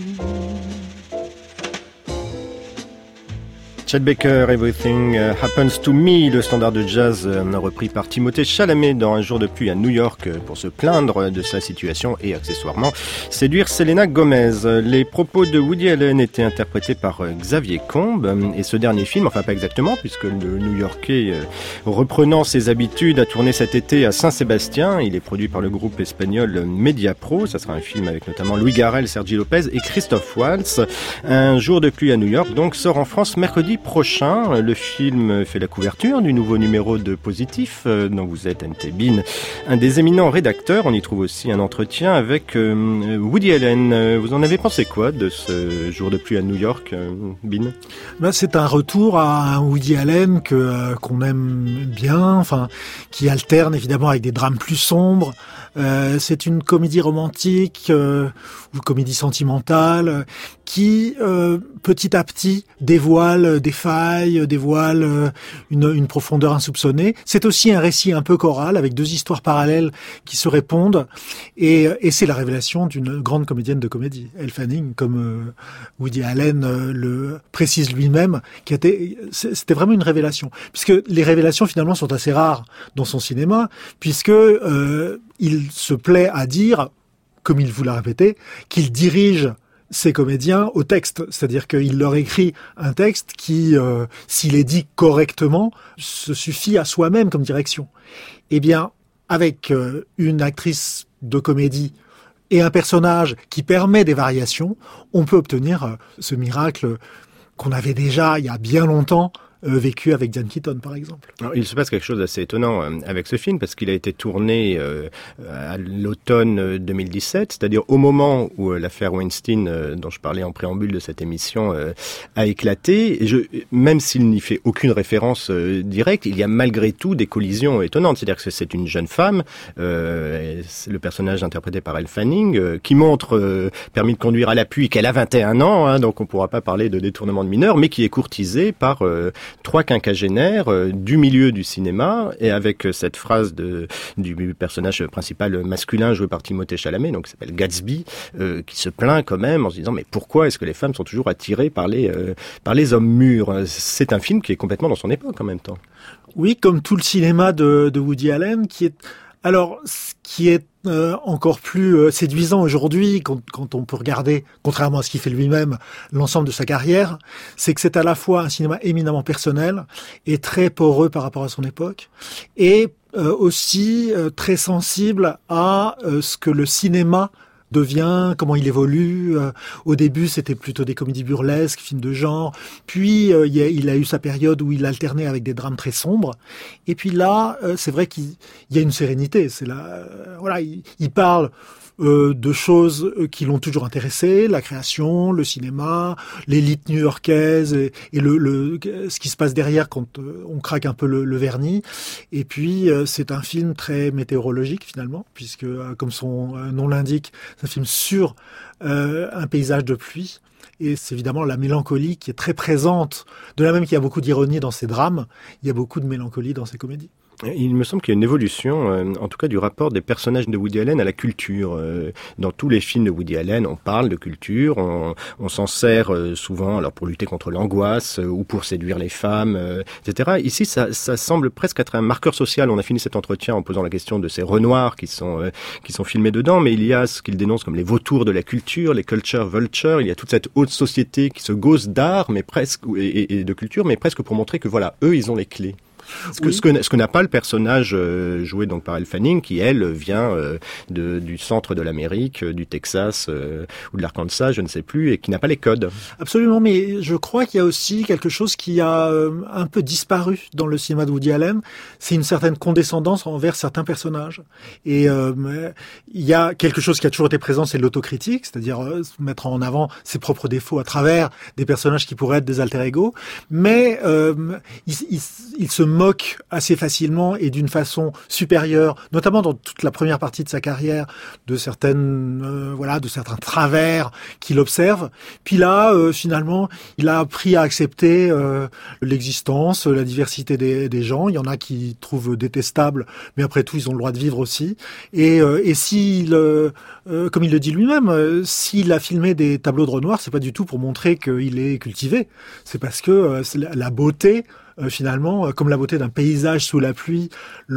Chet Baker, Everything Happens to Me, le standard de jazz repris par Timothée Chalamet dans Un jour de pluie à New York pour se plaindre de sa situation et accessoirement séduire Selena Gomez. Les propos de Woody Allen étaient interprétés par Xavier Combes et ce dernier film, enfin pas exactement puisque le New-Yorkais reprenant ses habitudes a tourné cet été à Saint-Sébastien. Il est produit par le groupe espagnol Mediapro. Ça sera un film avec notamment Louis Garrel, Sergi Lopez et Christophe Waltz. Un jour de pluie à New York donc sort en France mercredi prochain. Le film fait la couverture du nouveau numéro de Positif, dont vous êtes N.T. Bean, un des éminents rédacteurs. On y trouve aussi un entretien avec Woody Allen. Vous en avez pensé quoi de ce jour de pluie à New York, Bean ? C'est un retour à un Woody Allen qu'on aime bien, enfin qui alterne évidemment avec des drames plus sombres. C'est une comédie romantique ou comédie sentimentale qui petit à petit dévoile des failles, dévoile une profondeur insoupçonnée. C'est aussi un récit un peu choral avec deux histoires parallèles qui se répondent et c'est la révélation d'une grande comédienne de comédie, Elle Fanning, comme Woody Allen le précise lui-même, c'était vraiment une révélation, puisque les révélations finalement sont assez rares dans son cinéma, puisque il se plaît à dire, comme il vous l'a répété, qu'il dirige ses comédiens au texte. C'est-à-dire qu'il leur écrit un texte qui, s'il est dit correctement, se suffit à soi-même comme direction. Eh bien, avec une actrice de comédie et un personnage qui permet des variations, on peut obtenir ce miracle qu'on avait déjà, il y a bien longtemps, vécu avec Diane Keaton, par exemple. Alors, il se passe quelque chose d'assez étonnant avec ce film, parce qu'il a été tourné à l'automne 2017, c'est-à-dire au moment où l'affaire Weinstein, dont je parlais en préambule de cette émission, a éclaté. Et même s'il n'y fait aucune référence directe, il y a malgré tout des collisions étonnantes. C'est-à-dire que c'est une jeune femme, c'est le personnage interprété par Elle Fanning, qui montre permis de conduire à l'appui qu'elle a 21 ans, donc on ne pourra pas parler de détournement de mineurs, mais qui est courtisée par 3 quinquagénaires du milieu du cinéma, et avec cette phrase du personnage principal masculin joué par Timothée Chalamet, donc qui s'appelle Gatsby, qui se plaint quand même en se disant mais pourquoi est-ce que les femmes sont toujours attirées par les hommes mûrs ? C'est un film qui est complètement dans son époque en même temps. Oui, comme tout le cinéma de Woody Allen, qui est encore plus séduisant aujourd'hui quand on peut regarder, contrairement à ce qu'il fait lui-même, l'ensemble de sa carrière, c'est que c'est à la fois un cinéma éminemment personnel et très poreux par rapport à son époque, et aussi très sensible à ce que le cinéma devient, comment il évolue. Au début, c'était plutôt des comédies burlesques, films de genre. Puis, il a eu sa période où il alternait avec des drames très sombres. Et puis là, c'est vrai qu'il y a une sérénité. C'est là, voilà, il parle de choses qui l'ont toujours intéressé, la création, le cinéma, l'élite new-yorkaise et ce qui se passe derrière quand on craque un peu le vernis. Et puis c'est un film très météorologique finalement, puisque comme son nom l'indique, c'est un film sur un paysage de pluie. Et c'est évidemment la mélancolie qui est très présente. De la même qu'il y a beaucoup d'ironie dans ses drames, il y a beaucoup de mélancolie dans ses comédies. Il me semble qu'il y a une évolution, en tout cas du rapport des personnages de Woody Allen à la culture. Dans tous les films de Woody Allen, on parle de culture, on s'en sert souvent alors pour lutter contre l'angoisse ou pour séduire les femmes, etc. Ici, ça semble presque être un marqueur social. On a fini cet entretien en posant la question de ces Renoirs qui sont filmés dedans, mais il y a ce qu'il dénonce comme les vautours de la culture, les culture vultures. Il y a toute cette haute société qui se gausse d'art, mais presque et de culture, mais presque pour montrer que voilà, eux, ils ont les clés. Ce que n'a pas le personnage joué donc par Elle Fanning, qui elle vient du centre de l'Amérique, du Texas ou de l'Arkansas, je ne sais plus, et qui n'a pas les codes. Absolument, mais je crois qu'il y a aussi quelque chose qui a un peu disparu dans le cinéma de Woody Allen, c'est une certaine condescendance envers certains personnages. Et il y a quelque chose qui a toujours été présent, c'est l'autocritique, c'est-à-dire mettre en avant ses propres défauts à travers des personnages qui pourraient être des alter-ego, mais il se moque assez facilement et d'une façon supérieure, notamment dans toute la première partie de sa carrière, de certains travers qu'il observe. Puis là, finalement, il a appris à accepter l'existence, la diversité des gens. Il y en a qui trouvent détestable, mais après tout, ils ont le droit de vivre aussi. Et s'il, comme il le dit lui-même, s'il a filmé des tableaux de Renoir, c'est pas du tout pour montrer qu'il est cultivé. C'est parce que la beauté, finalement, comme la beauté d'un paysage sous la pluie,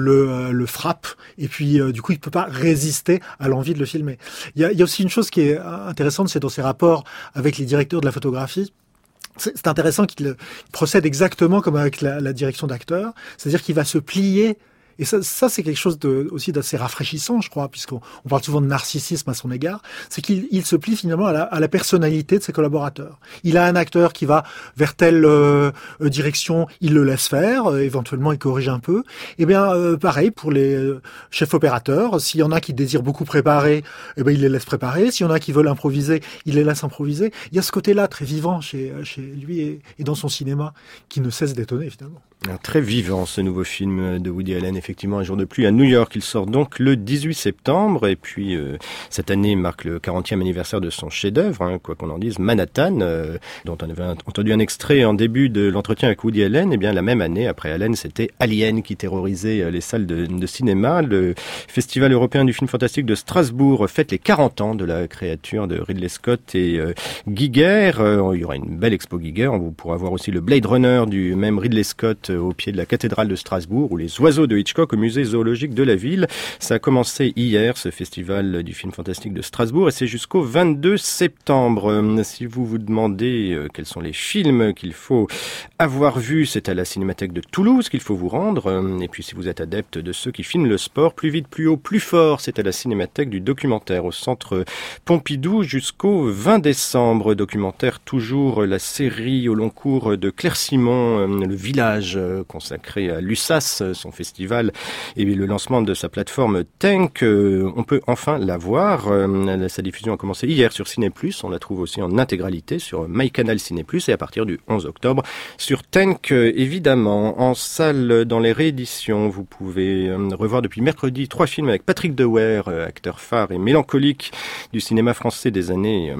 le frappe, et puis du coup il peut pas résister à l'envie de le filmer. Il y a aussi une chose qui est intéressante, c'est dans ses rapports avec les directeurs de la photographie. C'est intéressant qu'il procède exactement comme avec la direction d'acteurs, c'est-à-dire qu'il va se plier. Et ça c'est quelque chose aussi d'assez rafraîchissant, je crois, puisqu'on parle souvent de narcissisme à son égard. C'est qu'il se plie finalement à la personnalité de ses collaborateurs. Il a un acteur qui va vers telle direction, il le laisse faire, éventuellement il corrige un peu. Et bien pareil pour les chefs opérateurs, s'il y en a qui désirent beaucoup préparer, eh ben il les laisse préparer. S'il y en a qui veulent improviser, il les laisse improviser. Il y a ce côté-là très vivant chez lui et dans son cinéma qui ne cesse d'étonner finalement. Très vivant ce nouveau film de Woody Allen, effectivement, Un jour de pluie à New York. Il sort donc le 18 septembre et puis cette année marque le 40e anniversaire de son chef-d'œuvre, quoi qu'on en dise, Manhattan, dont on avait entendu un extrait en début de l'entretien avec Woody Allen. Et bien la même année, après Allen, c'était Alien qui terrorisait les salles de cinéma. Le Festival européen du film fantastique de Strasbourg fête les 40 ans de la créature de Ridley Scott et Giger. Il y aura une belle expo Giger. On pourra voir aussi le Blade Runner du même Ridley Scott au pied de la cathédrale de Strasbourg, ou les oiseaux de Hitchcock au musée zoologique de la ville. Ça a commencé hier, ce festival du film fantastique de Strasbourg, et c'est jusqu'au 22 septembre. Si vous vous demandez quels sont les films qu'il faut avoir vus, c'est à la Cinémathèque de Toulouse qu'il faut vous rendre. Et puis si vous êtes adepte de ceux qui filment le sport, plus vite, plus haut, plus fort, c'est à la Cinémathèque du documentaire au centre Pompidou jusqu'au 20 décembre. Documentaire toujours la série au long cours de Claire Simon, Le Village, consacré à l'USAS, son festival, et le lancement de sa plateforme Tank. On peut enfin la voir. Sa diffusion a commencé hier sur Ciné+. On la trouve aussi en intégralité sur MyCanal Ciné+, et à partir du 11 octobre sur Tank, évidemment. En salle, dans les rééditions, vous pouvez revoir depuis mercredi 3 films avec Patrick Dewaere, acteur phare et mélancolique du cinéma français des années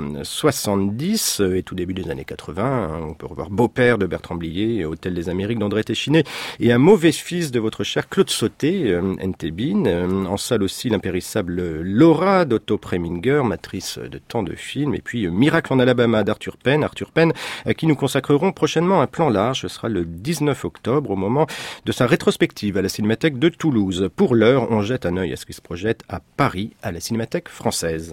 70 et tout début des années 80. On peut revoir Beau-père de Bertrand Blier, Hôtel des Amériques d'André Téchiné, et Un mauvais fils de votre cher Claude Sauté, Entebin. En salle aussi l'impérissable Laura d'Otto Preminger, matrice de tant de films, et puis Miracle en Alabama d'Arthur Penn, à qui nous consacrerons prochainement un plan large. Ce sera le 19 octobre au moment de sa rétrospective à la Cinémathèque de Toulouse. Pour l'heure, on jette un œil à ce qui se projette à Paris, à la Cinémathèque française.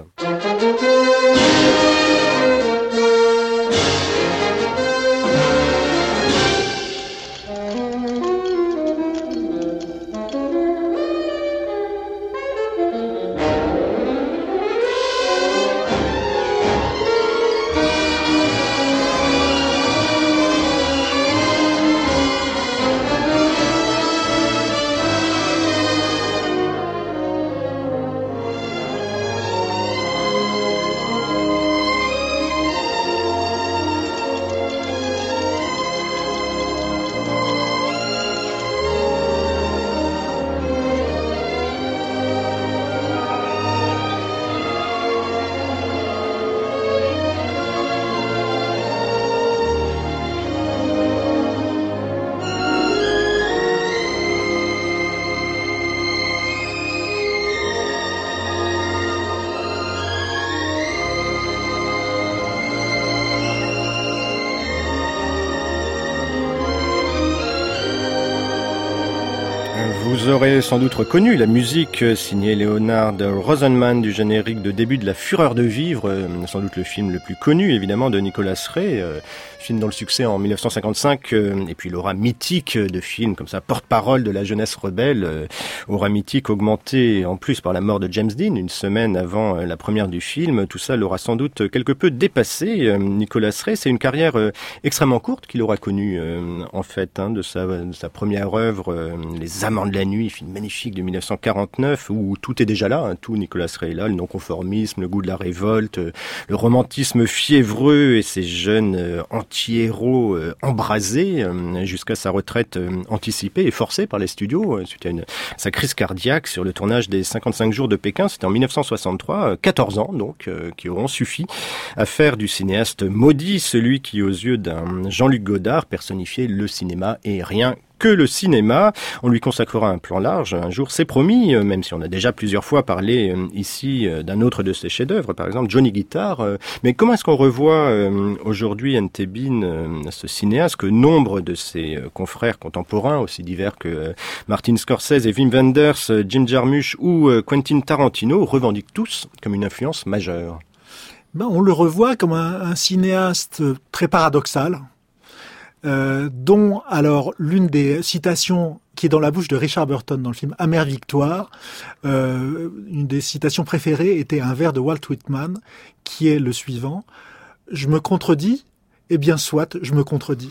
Vous aurez sans doute reconnu la musique signée Leonard Rosenman du générique de début de La Fureur de vivre, sans doute le film le plus connu évidemment de Nicolas Ray, film dont le succès en 1955 et puis l'aura mythique de films comme ça, porte-parole de la jeunesse rebelle, aura mythique augmentée en plus par la mort de James Dean une semaine avant la première du film. Tout ça l'aura sans doute quelque peu dépassé. Nicolas Ray, c'est une carrière extrêmement courte qu'il aura connue en fait, de sa première œuvre, Les Amants de la nuit, film magnifique de 1949 où tout est déjà là, tout Nicolas Ray est là, le non-conformisme, le goût de la révolte, le romantisme fiévreux et ces jeunes anti-héros embrasés jusqu'à sa retraite anticipée et forcée par les studios suite à sa crise cardiaque sur le tournage des 55 jours de Pékin. C'était en 1963, 14 ans donc, qui auront suffi à faire du cinéaste maudit, celui qui aux yeux d'un Jean-Luc Godard personnifiait le cinéma et rien que le cinéma. On lui consacrera un plan large un jour, c'est promis, même si on a déjà plusieurs fois parlé ici d'un autre de ses chefs-d'œuvre, par exemple Johnny Guitar. Mais comment est-ce qu'on revoit aujourd'hui Entebin, ce cinéaste que nombre de ses confrères contemporains, aussi divers que Martin Scorsese et Wim Wenders, Jim Jarmusch ou Quentin Tarantino, revendiquent tous comme une influence majeure? On le revoit comme un cinéaste très paradoxal, dont alors l'une des citations qui est dans la bouche de Richard Burton dans le film Amère Victoire, une des citations préférées était un vers de Walt Whitman qui est le suivant: je me contredis, eh bien soit, je me contredis.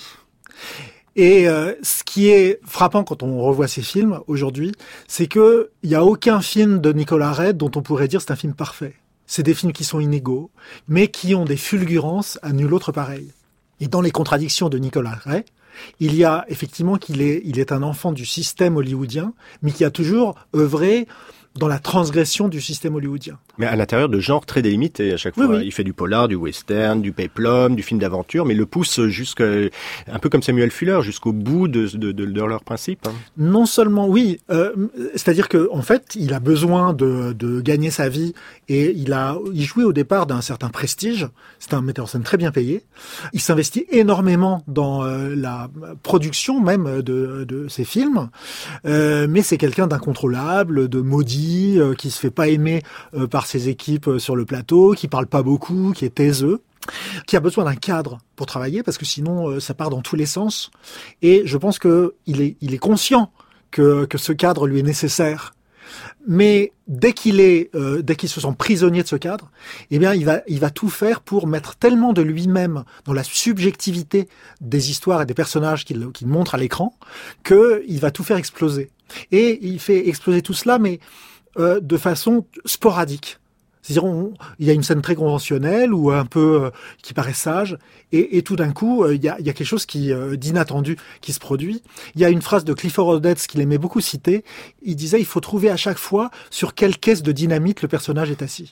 Et ce qui est frappant quand on revoit ces films aujourd'hui, c'est que il y a aucun film de Nicolas Ray dont on pourrait dire c'est un film parfait. C'est des films qui sont inégaux, mais qui ont des fulgurances à nul autre pareil. Et dans les contradictions de Nicolas Ray, il y a effectivement qu'il est un enfant du système hollywoodien, mais qui a toujours œuvré dans la transgression du système hollywoodien. Mais à l'intérieur de genres très délimités à chaque fois. Oui. Il fait du polar, du western, du péplum, du film d'aventure, mais il le pousse un peu comme Samuel Fuller, jusqu'au bout de leurs principes. Non seulement, oui, c'est-à-dire que en fait, il a besoin de gagner sa vie et il jouait au départ d'un certain prestige. C'est un metteur en scène très bien payé. Il s'investit énormément dans la production même de ses films, mais c'est quelqu'un d'incontrôlable, de maudit, qui se fait pas aimer par ses équipes sur le plateau, qui parle pas beaucoup, qui est taiseux, qui a besoin d'un cadre pour travailler parce que sinon ça part dans tous les sens. Et je pense que il est conscient que ce cadre lui est nécessaire. Mais dès qu'il se sent prisonnier de ce cadre, eh bien il va tout faire pour mettre tellement de lui-même dans la subjectivité des histoires et des personnages qu'il montre à l'écran que il va tout faire exploser. Et il fait exploser tout cela, mais de façon sporadique. C'est-à-dire, il y a une scène très conventionnelle ou un peu qui paraît sage, et tout d'un coup, il y a quelque chose d'inattendu qui se produit. Il y a une phrase de Clifford Odets qu'il aimait beaucoup citer. Il disait, il faut trouver à chaque fois sur quelle caisse de dynamite le personnage est assis.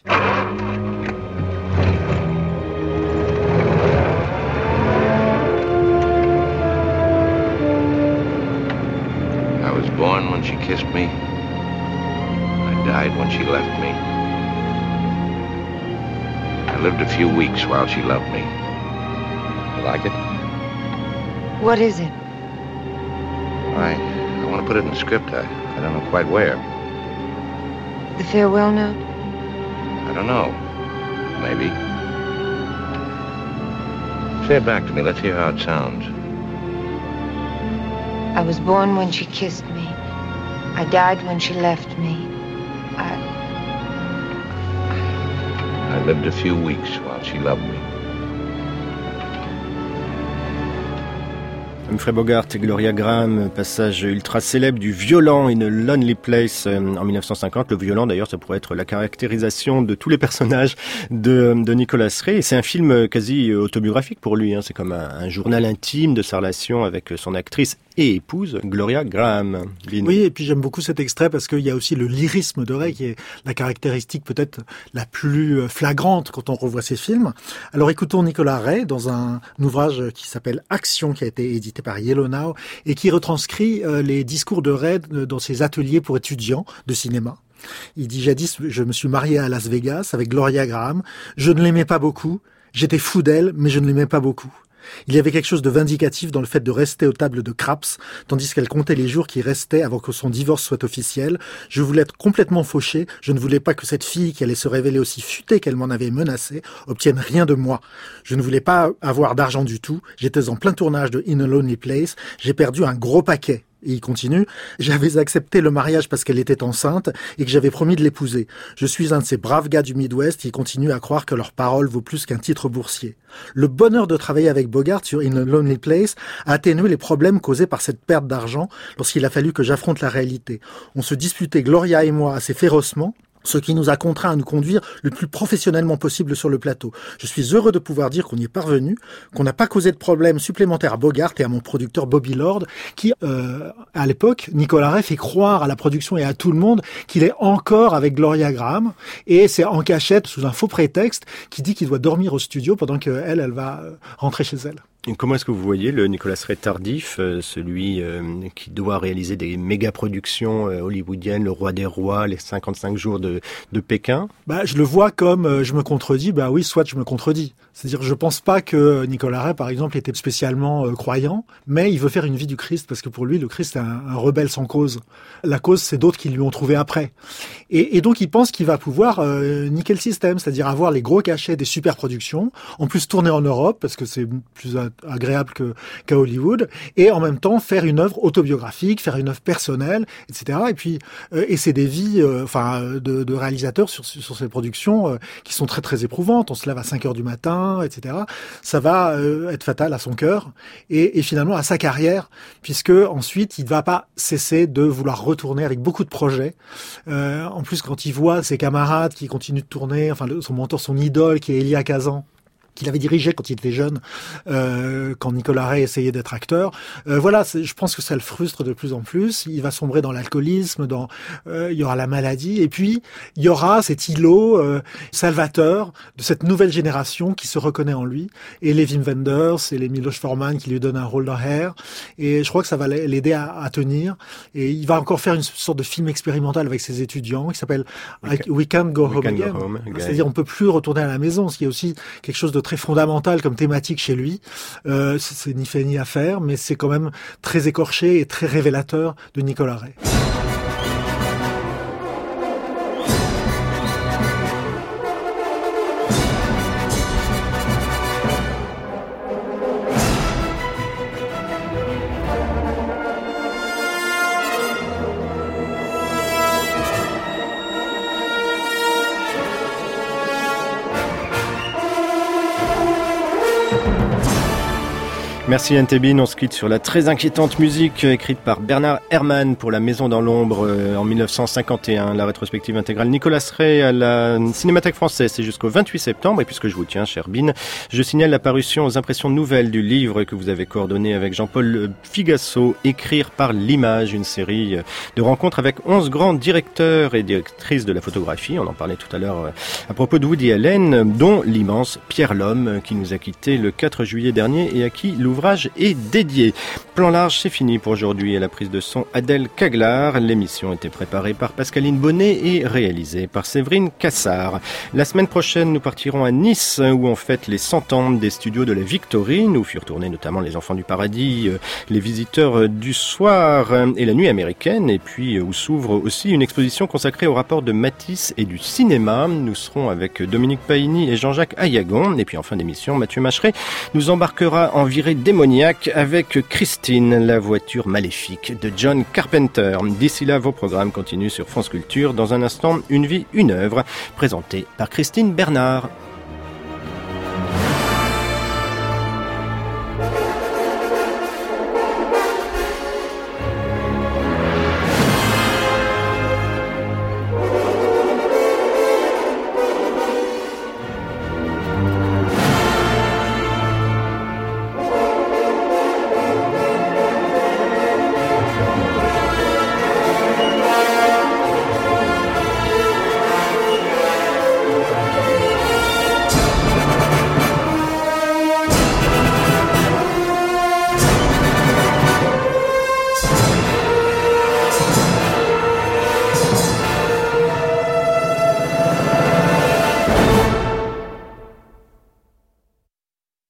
I was born when she kissed me. I died when she left me. I lived a few weeks while she loved me. You like it? What is it? I want to put it in the script. I don't know quite where. The farewell note? I don't know. Maybe. Say it back to me. Let's hear how it sounds. I was born when she kissed me. I died when she left me. I lived a few weeks while she loved me. Humphrey Bogart et Gloria Grahame, passage ultra célèbre du violent In a Lonely Place en 1950. Le violent, d'ailleurs, ça pourrait être la caractérisation de tous les personnages de Nicolas Ray. Et c'est un film quasi autobiographique pour lui. C'est comme un journal intime de sa relation avec son actrice et épouse, Gloria Grahame. Oui, et puis j'aime beaucoup cet extrait parce qu'il y a aussi le lyrisme de Ray qui est la caractéristique peut-être la plus flagrante quand on revoit ses films. Alors écoutons Nicolas Ray dans un ouvrage qui s'appelle Action, qui a été édité par Yellow Now et qui retranscrit les discours de Ray dans ses ateliers pour étudiants de cinéma. Il dit: jadis, je me suis marié à Las Vegas avec Gloria Grahame. Je ne l'aimais pas beaucoup. J'étais fou d'elle, mais je ne l'aimais pas beaucoup. Il y avait quelque chose de vindicatif dans le fait de rester aux tables de craps, tandis qu'elle comptait les jours qui restaient avant que son divorce soit officiel. Je voulais être complètement fauché. Je ne voulais pas que cette fille, qui allait se révéler aussi futée qu'elle m'en avait menacé, obtienne rien de moi. Je ne voulais pas avoir d'argent du tout. J'étais en plein tournage de In a Lonely Place. J'ai perdu un gros paquet. Et il continue, j'avais accepté le mariage parce qu'elle était enceinte et que j'avais promis de l'épouser. Je suis un de ces braves gars du Midwest qui continuent à croire que leur parole vaut plus qu'un titre boursier. Le bonheur de travailler avec Bogart sur In a Lonely Place a atténué les problèmes causés par cette perte d'argent lorsqu'il a fallu que j'affronte la réalité. On se disputait, Gloria et moi, assez férocement, ce qui nous a contraints à nous conduire le plus professionnellement possible sur le plateau. Je suis heureux de pouvoir dire qu'on y est parvenu, qu'on n'a pas causé de problèmes supplémentaires à Bogart et à mon producteur Bobby Lord, qui, à l'époque, Nicolas Ray fait croire à la production et à tout le monde qu'il est encore avec Gloria Graham, et c'est en cachette, sous un faux prétexte, qui dit qu'il doit dormir au studio pendant qu'elle, elle va rentrer chez elle. Et comment est-ce que vous voyez le Nicolas Ray tardif, celui qui doit réaliser des méga-productions hollywoodiennes, Le Roi des Rois, les 55 jours de Pékin? Je le vois comme je me contredis, oui, soit je me contredis. C'est-à-dire, je pense pas que Nicolas Ray, par exemple, était spécialement croyant, mais il veut faire une vie du Christ, parce que pour lui, le Christ est un rebelle sans cause. La cause, c'est d'autres qui lui ont trouvé après. Et donc, il pense qu'il va pouvoir niquer le système, c'est-à-dire avoir les gros cachets des super productions, en plus tourner en Europe, parce que c'est plus agréable qu'à Hollywood, et en même temps faire une œuvre autobiographique, faire une œuvre personnelle, etc. Et puis, et c'est des vies, de réalisateurs sur ces productions qui sont très très éprouvantes. On se lève à 5 heures du matin, etc. Ça va être fatal à son cœur et finalement à sa carrière, puisque ensuite il ne va pas cesser de vouloir retourner avec beaucoup de projets. En plus, quand il voit ses camarades qui continuent de tourner, son mentor, son idole, qui est Elia Kazan, qu'il avait dirigé quand il était jeune, quand Nicolas Ray essayait d'être acteur. Je pense que ça le frustre de plus en plus. Il va sombrer dans l'alcoolisme, il y aura la maladie, et puis il y aura cet îlot salvateur de cette nouvelle génération qui se reconnaît en lui, et les Wim Wenders et les Miloš Forman qui lui donnent un rôle dans Hair, et je crois que ça va l'aider à tenir. Et il va encore faire une sorte de film expérimental avec ses étudiants qui s'appelle We Can't Go Home Again. C'est-à-dire on peut plus retourner à la maison, ce qui est aussi quelque chose de très fondamental comme thématique chez lui. C'est ni fait ni à faire, mais c'est quand même très écorché et très révélateur de Nicolas Ray. Merci Anne Tébine, on se quitte sur la très inquiétante musique écrite par Bernard Herrmann pour La Maison dans l'ombre en 1951. La rétrospective intégrale Nicolas Ray à la Cinémathèque française, c'est jusqu'au 28 septembre. Et puisque je vous tiens, cher Bin, je signale la parution aux impressions nouvelles du livre que vous avez coordonné avec Jean-Paul Figasso, Écrire par l'image, une série de rencontres avec 11 grands directeurs et directrices de la photographie. On en parlait tout à l'heure à propos de Woody Allen, dont l'immense Pierre Lhomme qui nous a quittés le 4 juillet dernier et à qui l'ouvrage est dédié. Plan large, c'est fini pour aujourd'hui. À la prise de son, Adèle Caglar. L'émission était préparée par Pascaline Bonnet et réalisée par Séverine Cassard. La semaine prochaine, nous partirons à Nice, où on fête les 100 ans des studios de la Victorine, où furent tournés notamment Les Enfants du Paradis, Les Visiteurs du Soir et La Nuit américaine, et puis où s'ouvre aussi une exposition consacrée au rapport de Matisse et du cinéma. Nous serons avec Dominique Paini et Jean-Jacques Ayagon. Et puis en fin d'émission, Mathieu Macheret nous embarquera en virée démoniaque avec Christine, la voiture maléfique de John Carpenter. D'ici là, vos programmes continuent sur France Culture. Dans un instant, Une vie, une œuvre, présentée par Christine Bernard.